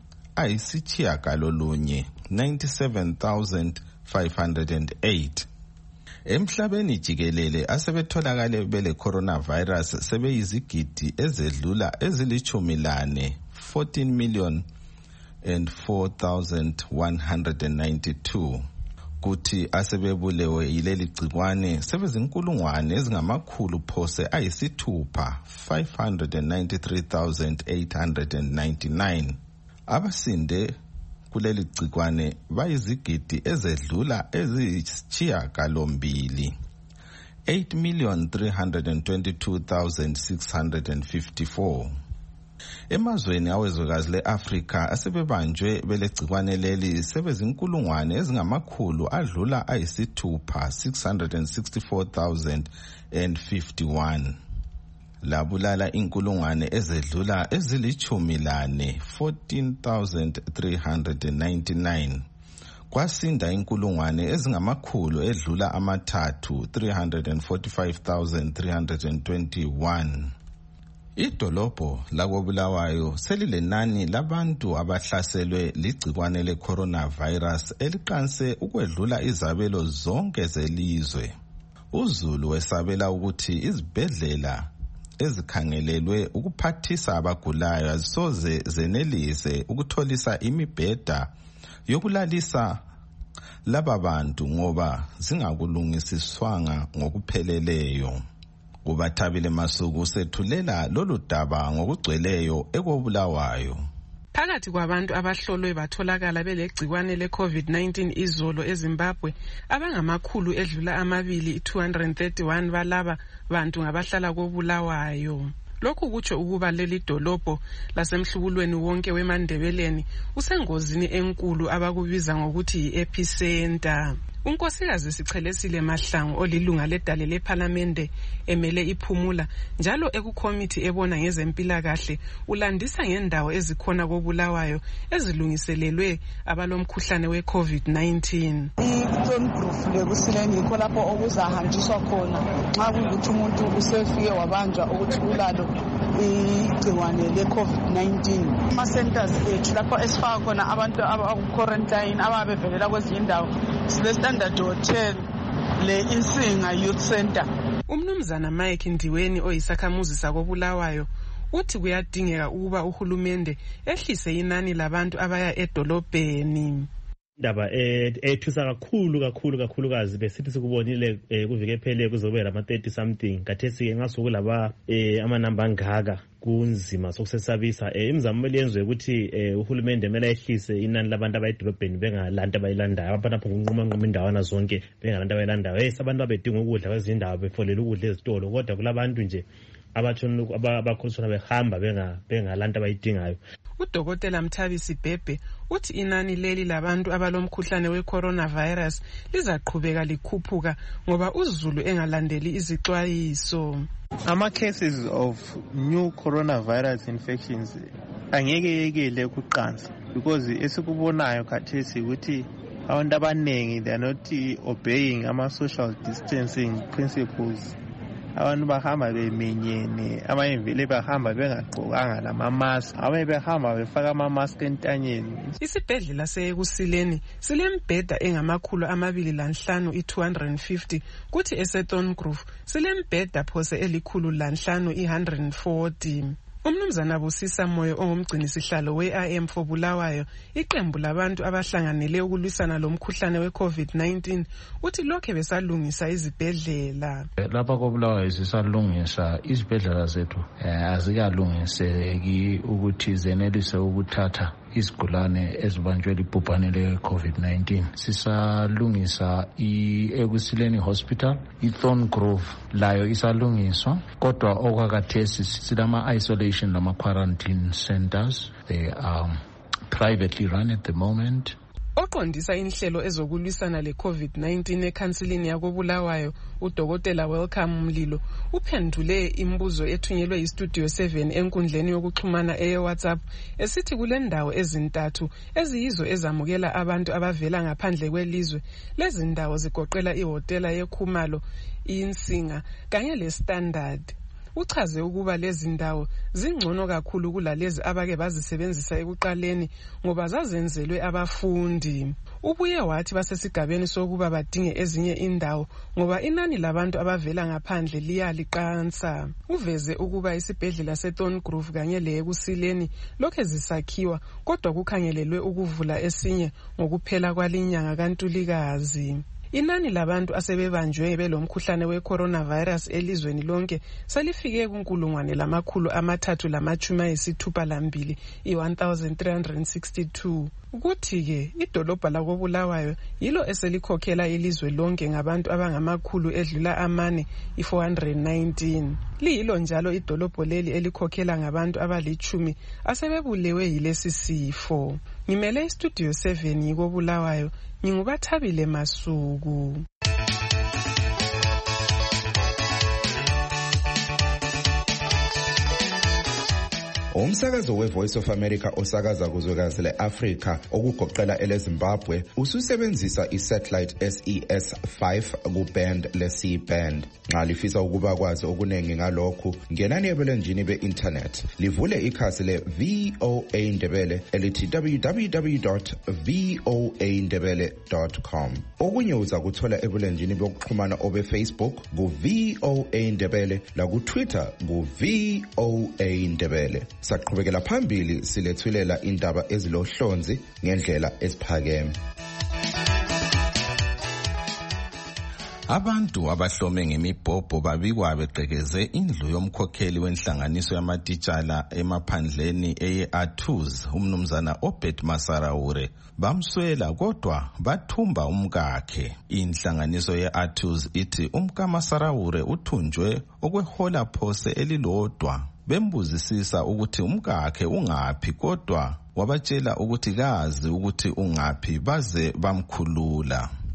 ayisitshiyagalolunye ninety-seven thousand five hundred eight. Emhlabeni jikelele asebetholakale bele coronavirus sebeyizigidi ezedlula ezilichumi lane fourteen million and four thousand one hundred ninety-two. Kuthi asebebulewe yileli gcikwane sebezinkulungwane ezingamakhulu phose ayisithupha five hundred ninety-three thousand eight hundred ninety-nine. Abasinde kuleli gcikwane bayizigidi ezedlula eziyisishiyagalombili eight million three hundred twenty-two thousand six hundred fifty-four. Emazweni awezwekazi le-Afrika asebebanjwe belegcikwane leli sebezinkulungwane ezingamakhulu adlula ayisithupha six hundred sixty-four thousand fifty-one. Labulala inkulungwane ezedlula ezilichumi lane fourteen thousand three hundred ninety-nine. Kwasinda inkulungwane ezingamakhulu edlula amathathu three hundred forty-five thousand three hundred twenty-one. Idolobho lakoBulawayo selilenani labantu abahlaselwe ligcikwane le-coronavirus eliqanse ukwedlula izabelo zonke zelizwe. Uzulu wesabela ukuthi izibhedlela ezikhangelelwe ukuphathisa abagulayo azisoze zenelise ukutholisa imibheda yokulalisa laba bantu ngoba zingakulungisiswanga ngokupheleleyo. Kubathabile Masuku sethulela lolu daba ngokugcweleyo ekoBulawayo. Phakathi kwabantu abahlolwe batholakala belegcikwane le-COVID nineteen izolo eZimbabwe abangamakhulu edlula amabili two hundred thirty-one balaba bantu ngabahlala koBulawayo. Lokhu kutsho ukuba leli dolobho lasemhlubulweni wonke weMandebeleni usengozini enkulu abakubiza ngokuthi yi-epicenter. unkosikazi Sichelesile Mahlangu olilunga ledale lephalamende emele iphumula njalo ekukomiti ebona ngezempilakahle ulandisa ngendawo ezikhona koBulawayo ezilungiselelwe abalomkhuhlane we-COVID nineteen. I-Thorn Grove lekusileni yikho lapho okuzahanjiswa khona nxa kuyikuthi umuntu usefike wabanjwa ukuthi ulalo igciwane le-COVID nineteen. Ama-centers ethu lapho esifaka khona abantu abaku-quarantine ababevelela kwezinye indawo sile-Standard Hotel le-Insinga Youth Center. Umnumzana Mike Ndiweni oyisakhamuzi sakoBulawayo uthi kuyadingeka ukuba uhulumende ehlise inani labantu abaya edolobheni. Indaba ethusa kakhulu kakhulu kakhulukazi besithi sikubonile kuvike phele kuzobe lama thirty something kathesi ke ngasuku laba amanamba angaka kunzima sokusesabisa imizamo eliyenzwe ukuthi uhulumende kumele ehlise inani labantu abayedolobheni bengalanti abayilandayo abantu lapho kunquma nquma indawana zonke bengalanti abayilandayo hey abantu abedinga ukudla kwezindawo befolela ukudla ezitolo kodwa kulabantu nje abathona abakhulisana behamba benga bengalanti abayidingayo. Udokotela Mthabisi Bhebhe uthi inani leli labantu abalomkhuhlane we-coronavirus lizaqhubeka likhuphuka ngoba uZulu engalandeli izixwayiso. Ama cases of new coronavirus infections angeke yekele ukuqansa because esikubonayo khathesi ukuthi abantu abaningi they are not obeying ama social distancing principles. Abantu bahamba bemenyene abayimvile bahamba bengaqokanga lama-mask abaye behamba befaka ama-mask entanyeni. Isibhedlela sekusileni silembheda engamakhulu amabili lanhlanu i-two hundred fifty kuthi eSethorn Grove silembheda phose elikhulu lanhlanu i-one hundred forty. Umnumzana Busisa Moyo ongumgcini sihlalo we-I M for Bulawayo iqembu labantu abahlanganele ukulwisana lomkhuhlane we-COVID nineteen uthi lokho besalungisa izibhedlela. Lapha koBulawayo sisalungisa izibhedlela zethu azikalungiseki ukuthi zenelise ukuthatha izigulane ezibanjwe libhubhane le-COVID nineteen. Sisalungisa i-Ekusileni Hospital, i-Thorn Grove layo isalungiswa kodwa okwakathesi silama isolation lama quarantine centers. They are privately run at the moment. Oqondisa inhlelo ezokulwisana le-COVID nineteen ekhansilini yakoBulawayo udokotela Welcome Mlilo uphendule imibuzo ethunyelwe iStudio seven enkundleni yokuxhumana eye-WhatsApp esithi kule ndawo ezintathu eziyizo ezamukela abantu abavela ngaphandle kwelizwe. Lezi ndawo zigoqela ihotela yeKhumalo, iNsinga kanye leStandard. Uchaze ukuba lezi ndawo zingcono kakhulu kulalezi abake bazisebenzisa ekuqaleni ngoba zazenzelwe abafundi. Ubuye wathi basesigabeni sokuba badinge ezinye indawo ngoba inani labantu abavela ngaphandle liyaliqansa. Uveze ukuba isibhedlela seThorn Grove kanye leYekusileni lokho zisakhiwa kodwa kukhangelelwe ukuvula esinye ngokuphela kwalinyanga kaNtulikazi. Inani labantu asebebanjwe belomkhuhlane we-coronavirus elizweni lonke salifike kunkulungwane lamakhulu amathathu lamachumi ayisithupha lambili i-one thousand three hundred sixty-two. Kuthi-ke idolobha lakoBulawayo yilo eselikhokhela ilizwe lonke ngabantu abangamakhulu edlula amane i-four hundred nineteen. Liyilo njalo idolobho leli elikhokhela ngabantu abalichumi asebebulewe yilesi sifo. Ngimele iStudio seven yikoBulawayo Ngingubathabile Masuku. Umsakazo we-Voice of America osakaza kuzwekazi le-Afrika okugoqela ele-Zimbabwe ususebenzisa i-satellite S E S five ku-band le-C band. Nxa lifisa ukuba kwazi okuningi ngalokhu ngenani ebulenjini be-internet livule ikhasi le-V O A Ndebele elithi w w w dot v o a ndebele dot com. Okunye uza kuthola ebulenjini bokuxhumana obe-Facebook ku-V O A Ndebele laku-Twitter ku-V O A Ndebele. Saqhubekela phambili silethulela indaba ezilohlonzi ngendlela esiphakeme. Abantu abahlome ngemibhobho babikwa begqekeze indlu yomkhokheli wenhlanganiso yamatitshala emaphandleni eye-Athuz umnumzana Obed Masarawure bamswela kodwa bathumba umkakhe. Inhlanganiso ye-Athuz ithi umka Masarawure uthunjwe okwehola phose elilodwa. Bembuzisisa ukuthi umkakhe ungaphi kodwa wabatshela ukuthi kazi ukuthi ungaphi baze bamkhulula.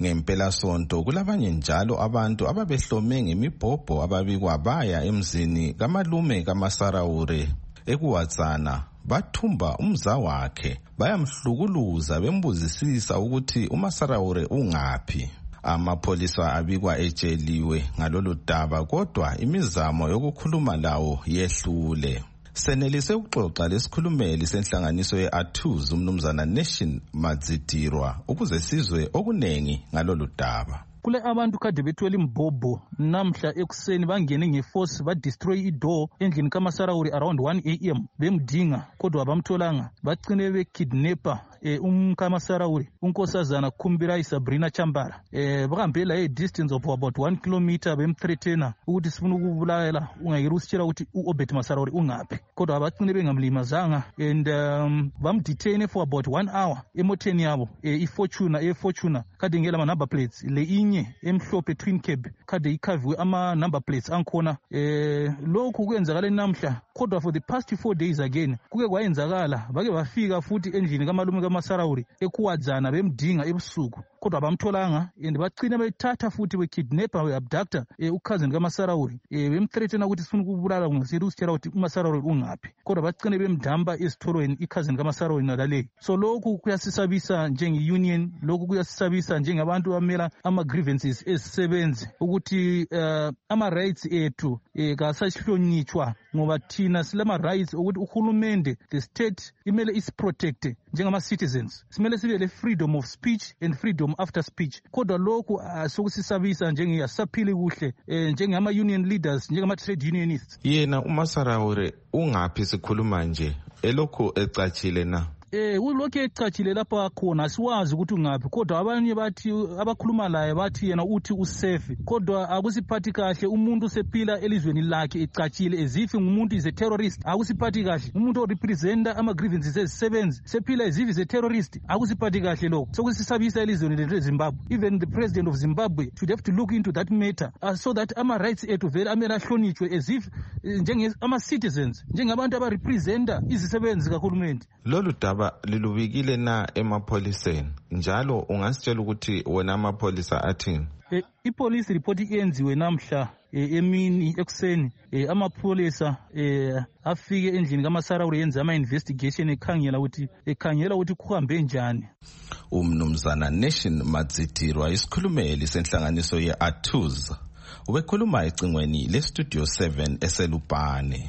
Ngempela sonto kulabanye njalo abantu ababehlome ngemibhobho ababikwa baya emzini kamalume kaMasaraure ekuwatsana bathumba umza wakhe bayamhlukuluza bembuzisisa ukuthi uMasaraure ungaphi. Amapholisa abikwa ejeliwe ngalolu daba kodwa imizamo yokukhuluma lawo yehlule. Senelise ukuxoxa lesikhulumeli senhlanganiso ye-Atuz umnumzana Nation Madzitirwa ukuze sizwe okunengi ngalolu daba. Kule abantu kade bethwele imbhobho namhla ekuseni bangene ngeforce ba destroy idoor endlini kaMasaraure around one a m bemdinga kodwa abamtholanga bacine bekidnapper eh, umkaMasaraure unkosazana Khumbira Sabrina Chambara eh bahambela a distance of about one kilometer bemthreatena ukuthi sifuna ukubulala ungayirusitshela ukuthi uObert Masaraure ungaphi kodwa abacine bengamlimazanga and um, bamdetain for about one hour emoteni yabo eh, iFortuna eFortuna kade ngela ama number plates le inye emhlophe twin cab kade ikhaviwe ama number plates ankhona eh lokhu kwenzakala namhla kodwa for the past four days again kuke kwayenzakala bake bafika futhi endlini kamalume kaMasaraure ekuwadzana bemdinga ebusuku kodwa abamtholanga and bacina bethatha futhi bekidnapper beabductor eh, ucousin kaMasaraure eh, bemthreatena ukuthi sifuna ukubulala ngosithi usitshela ukuthi uMasaraure ungaphi kodwa bacine bemdamba esithorweni icousin kaMasaraure nalale. So lokhu kuyasisabisa njenge-union, lokhu kuyasisabisa njengabantu bamela ama-grievances esisebenzi ukuthi uh, ama-rights ethu eh, kasahlonitshwa ngoba thina silama-rights ukuthi uhulumende the state imele isiprotecte njengama-citizens, simele sibe le freedom of speech and freedom after speech kodwa lokhu sokusisabisa njengeyasaphili kuhle eh, njengama-union leaders njengama-trade unionists. Yena uMasaraure ungaphi sikhuluma nje elokhu ecatshile na? Eh ulokhu ecatshile lapha khona siwazi ukuthi ungaphi kodwa abanye bathi abakhuluma laye bathi yena uthi usafe kodwa akusiphathi kahle umuntu sephila elizweni lakhe ecatshile ezifi ngumuntu is a terrorist akusiphathi kahle umuntu o representa ama grievances ezisebenzi sephila ezifi is a terrorist akusiphathi kahle lokho sokusisabisa elizweni leZimbabwe. Even the president of Zimbabwe should have to look into that matter uh, so that ama rights ethu vele amela hlonitshwe ezifi njenge ama citizens njengabantu aba representa izisebenzi kahulumende. Lolu daba lilubikile na emapholiseni njalo ungasitshela ukuthi wena amapholisa athini? E, ipolice report iyenziwe namhla e, emini ekuseni e, amapholisa e, afike endlini kaMasaraure yenza ama investigation ekhangela ukuthi ekhangela ukuthi kuhambe njani. Umnumzana Nation Madzitirwa isikhulumeli senhlanganiso ye-Atuz ubekhuluma ecingweni le Studio seven eselupane.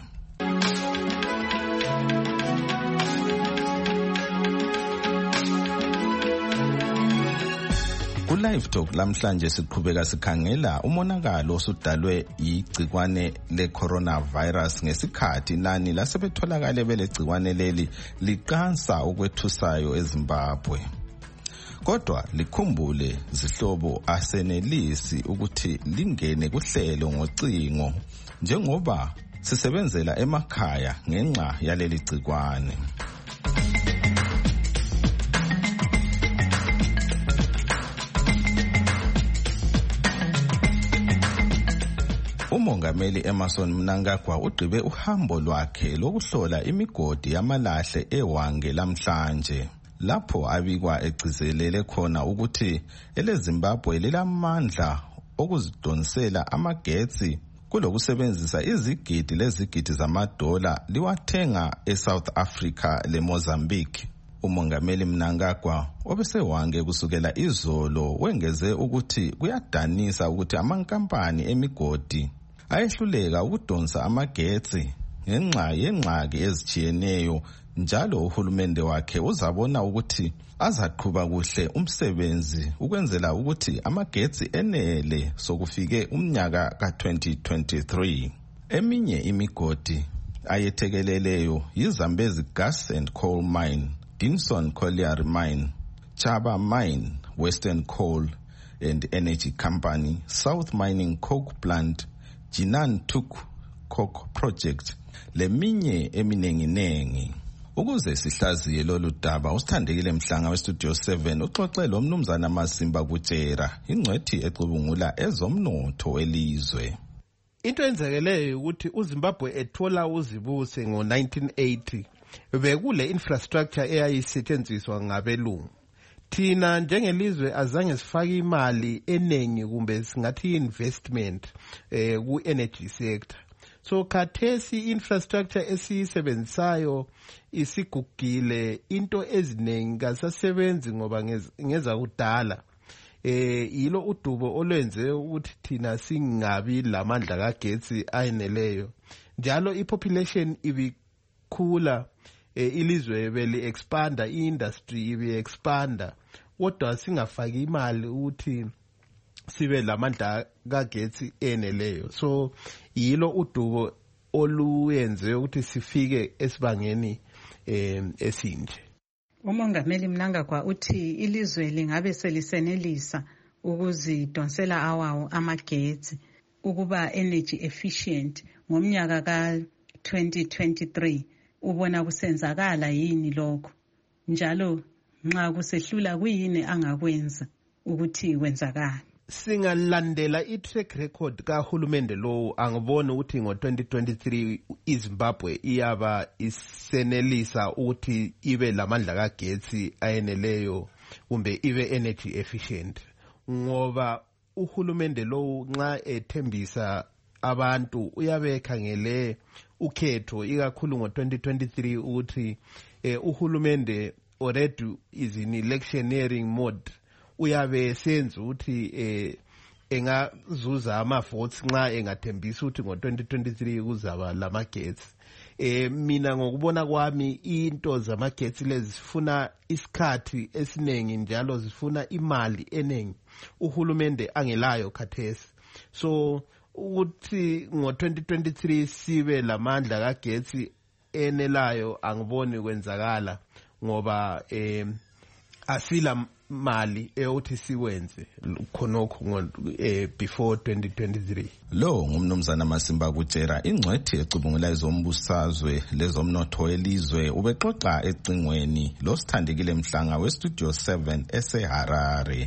Live Talk lamhlanje siqhubeka sikhangela umonakalo osudalwe yigcikwane le-coronavirus ngesikhathi nani lasebetholakale belegcikwane leli liqansa okwethusayo eZimbabwe. Kodwa likhumbule zihlobo asenelisi ukuthi lingene kuhlelo ngocingo njengoba sisebenzela emakhaya ngenxa yaleli gcikwane. Umongameli Emmerson Mnangagwa ugqibe uhambo lwakhe lokuhlola imigodi yamalahle eWange lamhlanje lapho abikwa egcizelele khona ukuthi eleZimbabwe lilamandla okuzidonsela amagetsi kulokusebenzisa izigidi lezigidi zamadola liwathenga eSouth Africa leMozambique. Umongameli Mnangagwa obeseWange kusukela izolo wengeze ukuthi kuyadanisa ukuthi amankampani emigodi ayehluleka ukudonsa amagetsi ngenxa yengxaki ezijiyeneyo njalo uhulumende wakhe uzabona ukuthi azaqhuba kuhle umsebenzi ukwenzela ukuthi amagetsi enele sokufike umnyaka ka twenty twenty-three. Eminye imigodi ayethekeleleyo yiZambezi Gas and Coal Mine, Dinson Colliery Mine, Chaba Mine, Western Coal and Energy Company, South Mining Coke Plant, Jinan Tuk Coke Project, leminye eminenginengi. Ukuze sihlaziye lolu daba usithandekile Mhlanga weStudio seven uxoxela umnumzana Masimba Kutshera ingcwethi ecubungula ezomnotho elizwe. Into enzekeleyo ukuthi uZimbabwe ethola uzibuse ngo nineteen eighty bekule infrastructure eyayisetshenziswa ngabelungu. thina njengelizwe azange sifake imali eningi kumbe singathi investment eh ku energy sector. So khathesi infrastructure esiyisebenzisayo isigugile, into eziningi kasasebenzi ngoba ngeza kudala. Eh yilo udubo olwenze ukuthi thina singabi lamandla kagetsi ayeneleyo. Njalo ipopulation ibikhula, eh, ilizwe beli expanda, industry ibi expanda. Kodwa singafaki imali ukuthi sibe lamandla kagetsi eneleyo. So yilo udubo oluyenze ukuthi sifike esibangeni eh esinje. Umongameli Mnangagwa uthi ilizwe lingabe selisenelisa ukuzidonsela awawo amagetsi ukuba energy efficient ngomnyaka ka twenty twenty-three. Ubona kusenzakala yini lokho? Njalo nxa kusehlula kuyini angakwenza ukuthi kwenzakala? Singalandela i-track record kahulumende lo, angibona ukuthi ngo twenty twenty-three iZimbabwe iyaba isenelisa ukuthi ibe lamandla kagetsi ayeneleyo kumbe ibe energy efficient, ngoba uhulumende lo nxa ethembisa abantu uyabe ekhangele ukhetho ikakhulu ngo twenty twenty-three ukuthi eh, uhulumende already is in electioneering mode. Uyabe senza ukuthi eh engazuza ama votes nxa engathembisa ukuthi ngo twenty twenty-three kuzaba lamagetsi. Eh mina ngokubona kwami into zamagetsi lezi zifuna isikhathi esinengi njalo zifuna imali eningi uhulumende angelayo khathesi. So ukuthi ngo twenty twenty-three sibe lamandla kagetsi enelayo angiboni kwenzakala ngoba eh asila mali eyokuthi siwenze khonokho eh before twenty twenty-three. Lo ngumnumzana Masimba kutshera ingcwethi ecubungula izombusazwe lezomnotho elizwe ubexoxa ecingweni lo Sithandekile Mhlanga we Studio seven eseHarare.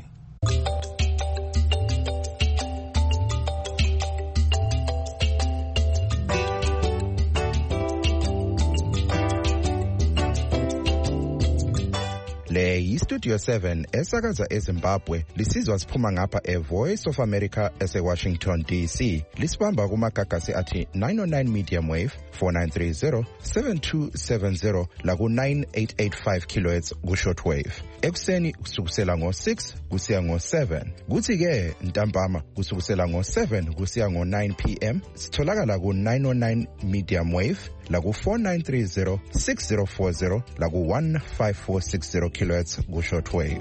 Le yi-Studio seven esakaza eZimbabwe lisizwa siphuma ngapha e-Voice of America ese-Washington D C. Lisibamba kumagagasi athi nine oh nine medium wave, four nine three zero, seven two seven zero laku nine eight eight five kilohertz ku-short wave. Ekuseni kusukusela ngo-six kusiya ngo-seven. Kuthi-ke ntambama kusukusela ngo-seven kusiya ngo-nine p m sitholakala ku-nine oh nine medium wave laku four nine three zero, six zero four zero laku one five four six zero kilohertz ku-short wave.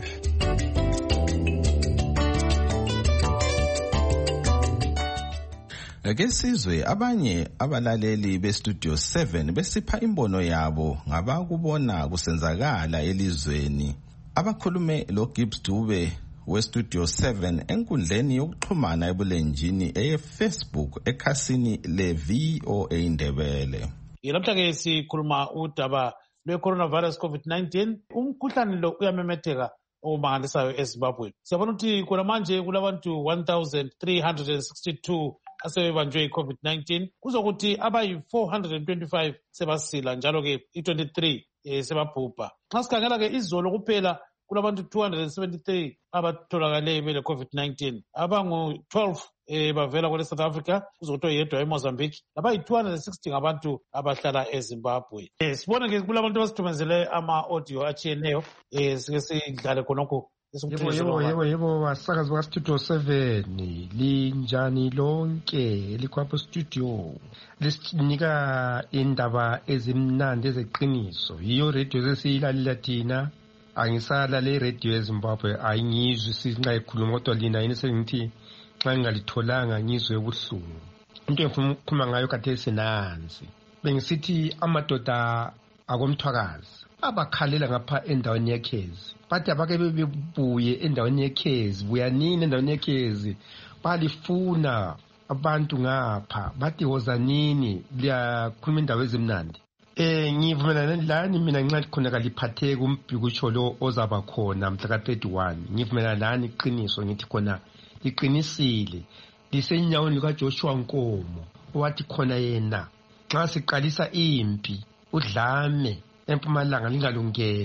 Ake sizwe abanye abalaleli beStudio seven besipha imbono yabo ngabakubona kusenzakala elizweni. Abakhulume lo Gibbs Dube weStudio seven enkundleni yokuxhumana ebulenjini eFacebook ekhasini le-V O A Ndebele. Namhlanje sikhuluma udaba lwe-coronavirus COVID nineteen. Umkhuhlane lo uyamemetheka omangalisayo eZimbabwe. Siyabona ukuthi khona manje kulabantu one thousand three hundred sixty-two asebebanjwe i-COVID nineteen. Kuzokuthi abayi four hundred twenty-five sebasila njalo ke i-twenty-three eh, sebabhubha. Nxa sikhangela ke izolo kuphela kulabantu two hundred seventy-three abatholakale bele COVID nineteen. Abangu twelve eh bavela kwele South Africa, kuzokuthi yedwa eMozambique. Labayi two hundred sixty ngabantu abahlala eZimbabwe. Eh sibona ke kulabantu basithumezele ama audio achiyeneyo eh sike sidlale khonokho. Yebo yebo yebo yebo basakazi ba Studio seven linjani lonke elikhapha studio lisinika indaba ezimnandi ezeqiniso. Yiyo radio sesiyilalela thina, angisala le radio eZimbabwe ayingizwi sinxa ikhuluma kodwa lina yini sengithi xa ngalitholanga ngizwe ubuhlungu. Into engifuna ukukhuluma ngayo khathesi nansi. Bengisithi amadoda akomthwakazi abakhalela ngapha endaweni yekhezi, bathi abake bebuye endaweni yekhezi, buya nini endaweni yekhezi, balifuna abantu ngapha, bathi wozanini liyakhuluma indawo ezimnandi. Eh ngivumelana lani mina nxa khona kaliphatheke umbhikutsho lo ozaba khona mhla ka thirty-one. Ngivumelana lani iqiniso ngithi khona liqinisile lisenyaweni kaJoshua Nkomo owathi khona yena nxa siqalisa impi udlame eMpumalanga lingalungeni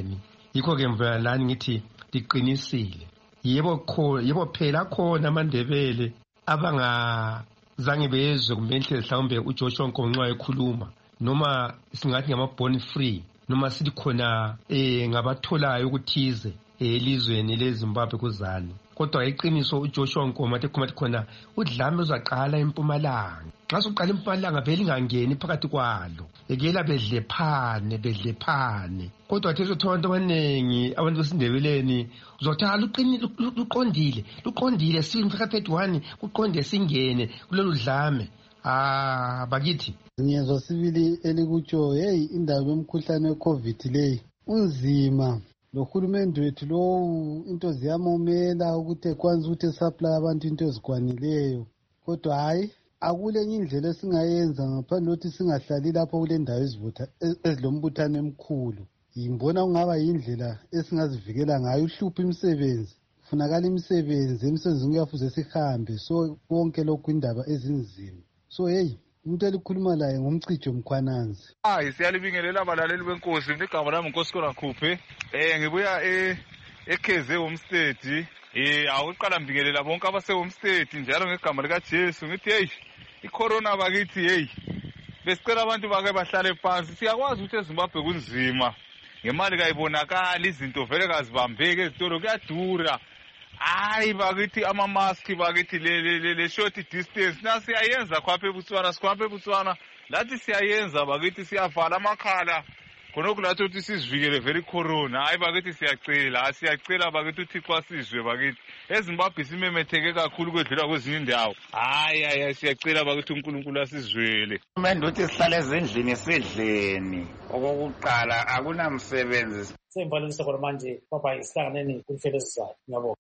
yikho-ke mvela lani ngithi liqinisile. Yebo khona, yebo phela khona amandebele abangazange bezwe kumbe enhle mhlawumbe uJoshua Nkonxa ekhuluma, noma singathi ngama-born free, noma sithi khona eh ngabatholayo ukuthize elizweni leZimbabwe kuzani. Kodwa iqiniso uJoshua Nkonxa athi khona khona udlame uzaqala eMpumalanga. Xa soqala eMpumalanga vele ingangeni phakathi kwalo. Ekela bedlephane bedlephane. Kodwa athi sothola abantu abaningi abantu besindebeleni uzothala uqinile luqondile luqondile sifika thirty-one kuqonde singene kulolu dlame. Ah bakithi ngiyezwa sibili elikutsho hey indaba yomkhuhlane weCovid leyi unzima. Lo hulumende wethu lowu into ziyamomela ukuthi ekwanza ukuthi esupply abantu into ezikwanileyo, kodwa hayi akulenye indlela esingayenza ngaphandle ukuthi singahlali lapho kule ndawo ezivutha ezilombuthano emkhulu. Yimbona kungaba yindlela esingazivikela ngayo uhlupha imisebenzi. Funakala imisebenzi emsebenzini kuyafuze sihambe, so konke lokhu indaba ezinzima. So hey umuntu elikhuluma laye ngumcijo Mkhwananzi. Hayi siyalibingelela abalaleli benkosi, igama lami uNkosikazi Khuphe. Eh ngibuya e eKeze Homestead. Eh awuqala mbingelela bonke abase Homestead njalo ngegama lika Jesu ngithi hey icorona bakithi hey besicela abantu bake bahlale phansi. Siyakwazi ukuthi eZimbabwe kunzima. Ngemali kayibonakala izinto vele kazibambeke ezitolo kuyadura. Hayi bakithi ama mask bakithi le le le short distance nasiyayenza khapha eBotswana sikhapha eBotswana lathi siyayenza bakithi siyavala amakhala khonokho lathi ukuthi sizivikele vele corona. Hayi bakithi siyacela siyacela bakithi uThixo asizwe bakithi eZimbabwe simemetheke kakhulu kwedlula kwezinye indawo. Hayi hayi siyacela bakithi uNkulunkulu asizwele. Manje uthi sihlale ezindlini sidleni okokuqala akunamsebenzi. Sembalisa kwa manje papa isihlangane kuhlelezizana ngiyabonga.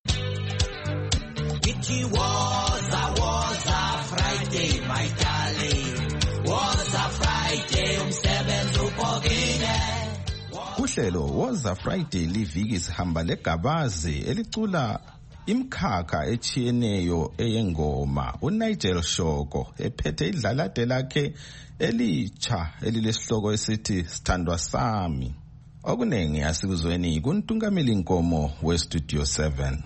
It was a was a Friday my darling, was a Friday umsebenzi ubhokile. Kuhlelo Woza Friday liviki sihamba legabazi elicula imkhakha echiyeneyo eyengoma. uNigel Shoko ephethe idlalade lakhe elitsha elilesihloko esithi Sithandwa Sami. Okunengi asikuzweni kuntungameli Nkomo weStudio seven.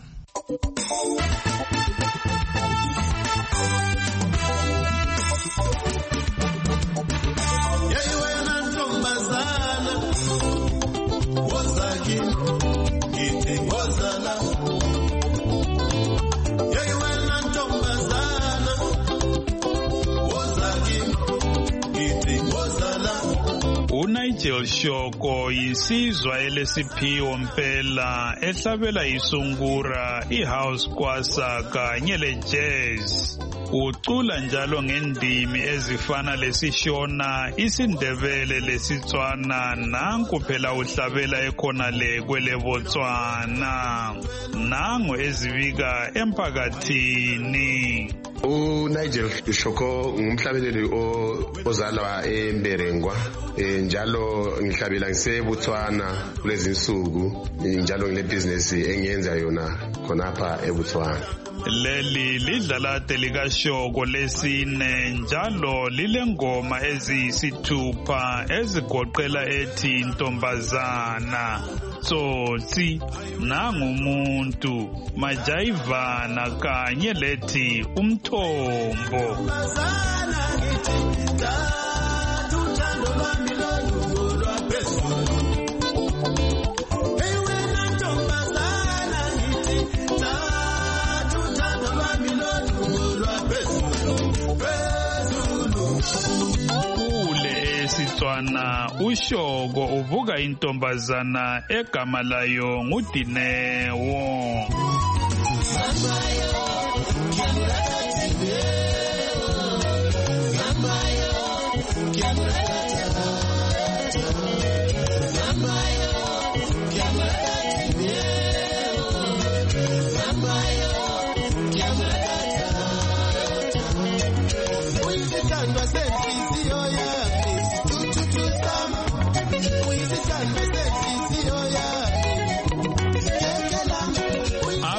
uNigel Shoko yisizwa elesiphiwo mpela ehlabela isungura ihouse kwasa kanye lejazz. Ucula njalo ngendimi ezifana lesishona, isindebele, lesitswana, nanku phela uhlabela ekhona le kwele Botswana. Nangu ezibika emphakathini. uNigel Shoko ngumhlabeleli ozalwa eMberengwa, njalo ngihlabela ngiseBotswana kulezi insuku, njalo ngile business engiyenza yona khonapha eBotswana. Leli lidlalade likaShoko lesine njalo lilengoma eziyisithupha ezigoqela ethi Ntombazana, Tsotsi, Nangumuntu, Majayivana kanye lethi Umthombo. Sitswana uShoko uvuka intombazana egama layo nguDinewo.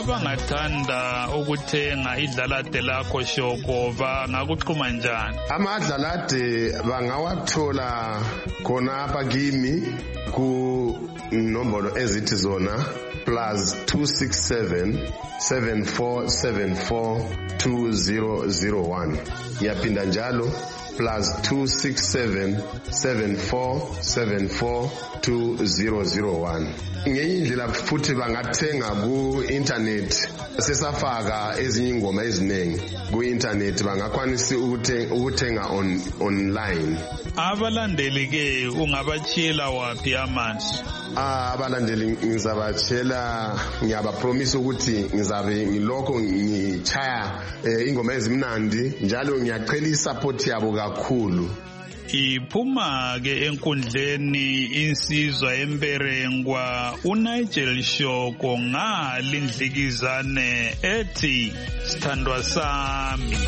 abangathanda ukuthenga idlalade lakho Shoko bangakuxhuma njani? Amadlalade bangawathola khona apha kimi ku nombolo ezithi zona plus two six seven seven four seven four two zero zero one. Yapinda njalo plus two six seven seven four seven four two zero zero one. Ngenye indlela futhi bangathenga ku internet, sesafaka ezinye ingoma eziningi ku internet, bangakwanisa ukuthenga on online. Abalandeli ke ungabachiyela wapi amanzi? Ah, abalandeli ngizabatshela, ngiyabapromise ukuthi ngizabe ngiloko ngichaya ingoma ezimnandi, njalo ngiyacela isupport yabo kakhulu. Iphuma ke enkundleni insizwa emberengwa uNigel Shoko ngalindlikizane ethi sithandwa sami.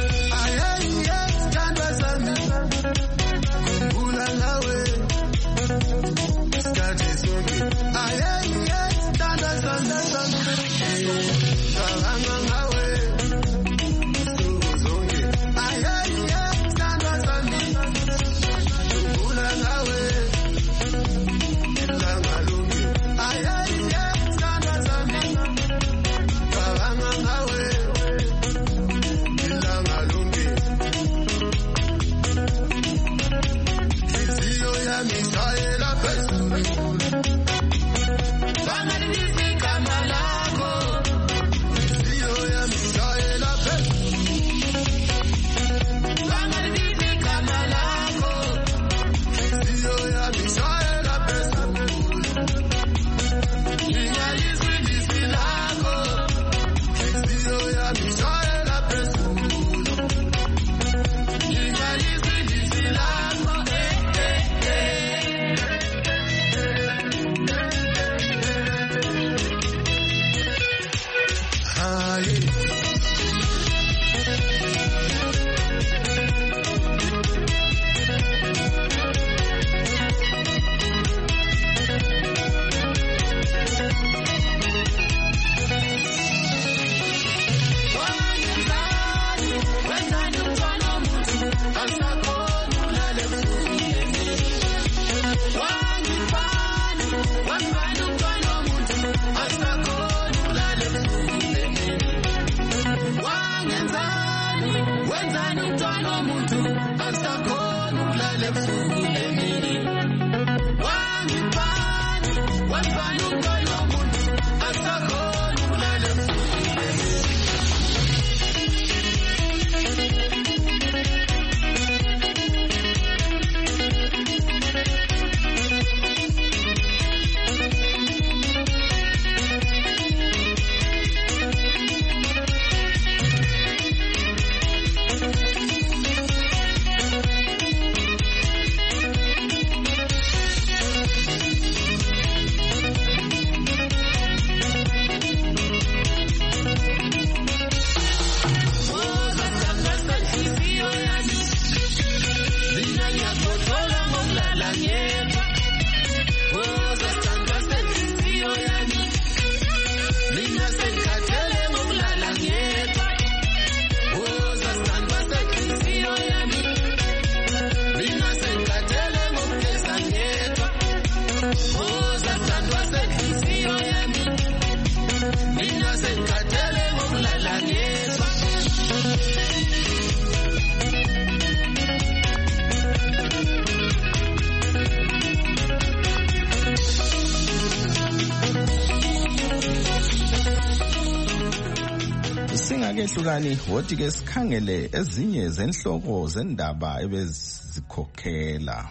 Singakehlukani wothi ke sikhangele ezinye zenhloko zendaba ebezikhokhela.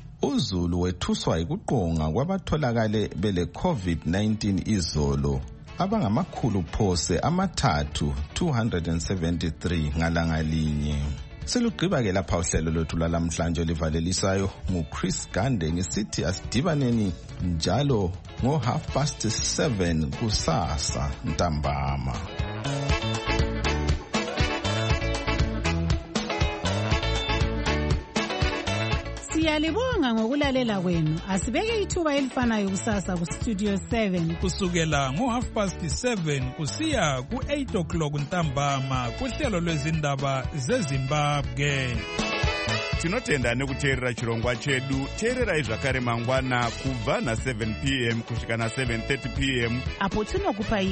uZulu wethuswa ikuqonga kwabatholakale bele COVID nineteen izolo abangamakhulu phose amathathu two hundred seventy-three ngalanga linye. Selugqiba ke lapha uhlelo lwethu lalamhlanje livalelisayo nguChris Gande ngisithi asidibaneni njalo ngo half past seven kusasa ntambama. Siyalibonga ngokulalela kwenu. Asibeke ithuba elifanayo kusasa ku Studio seven. Kusukela ngo half past seven kusiya ku eight o'clock ntambama kuhlelo lwezindaba zeZimbabwe. Tinotenda nekuteerera chirongwa chedu. Teererai zvakare mangwana kubva na seven p m kusvika na seven thirty p m apo tinokupa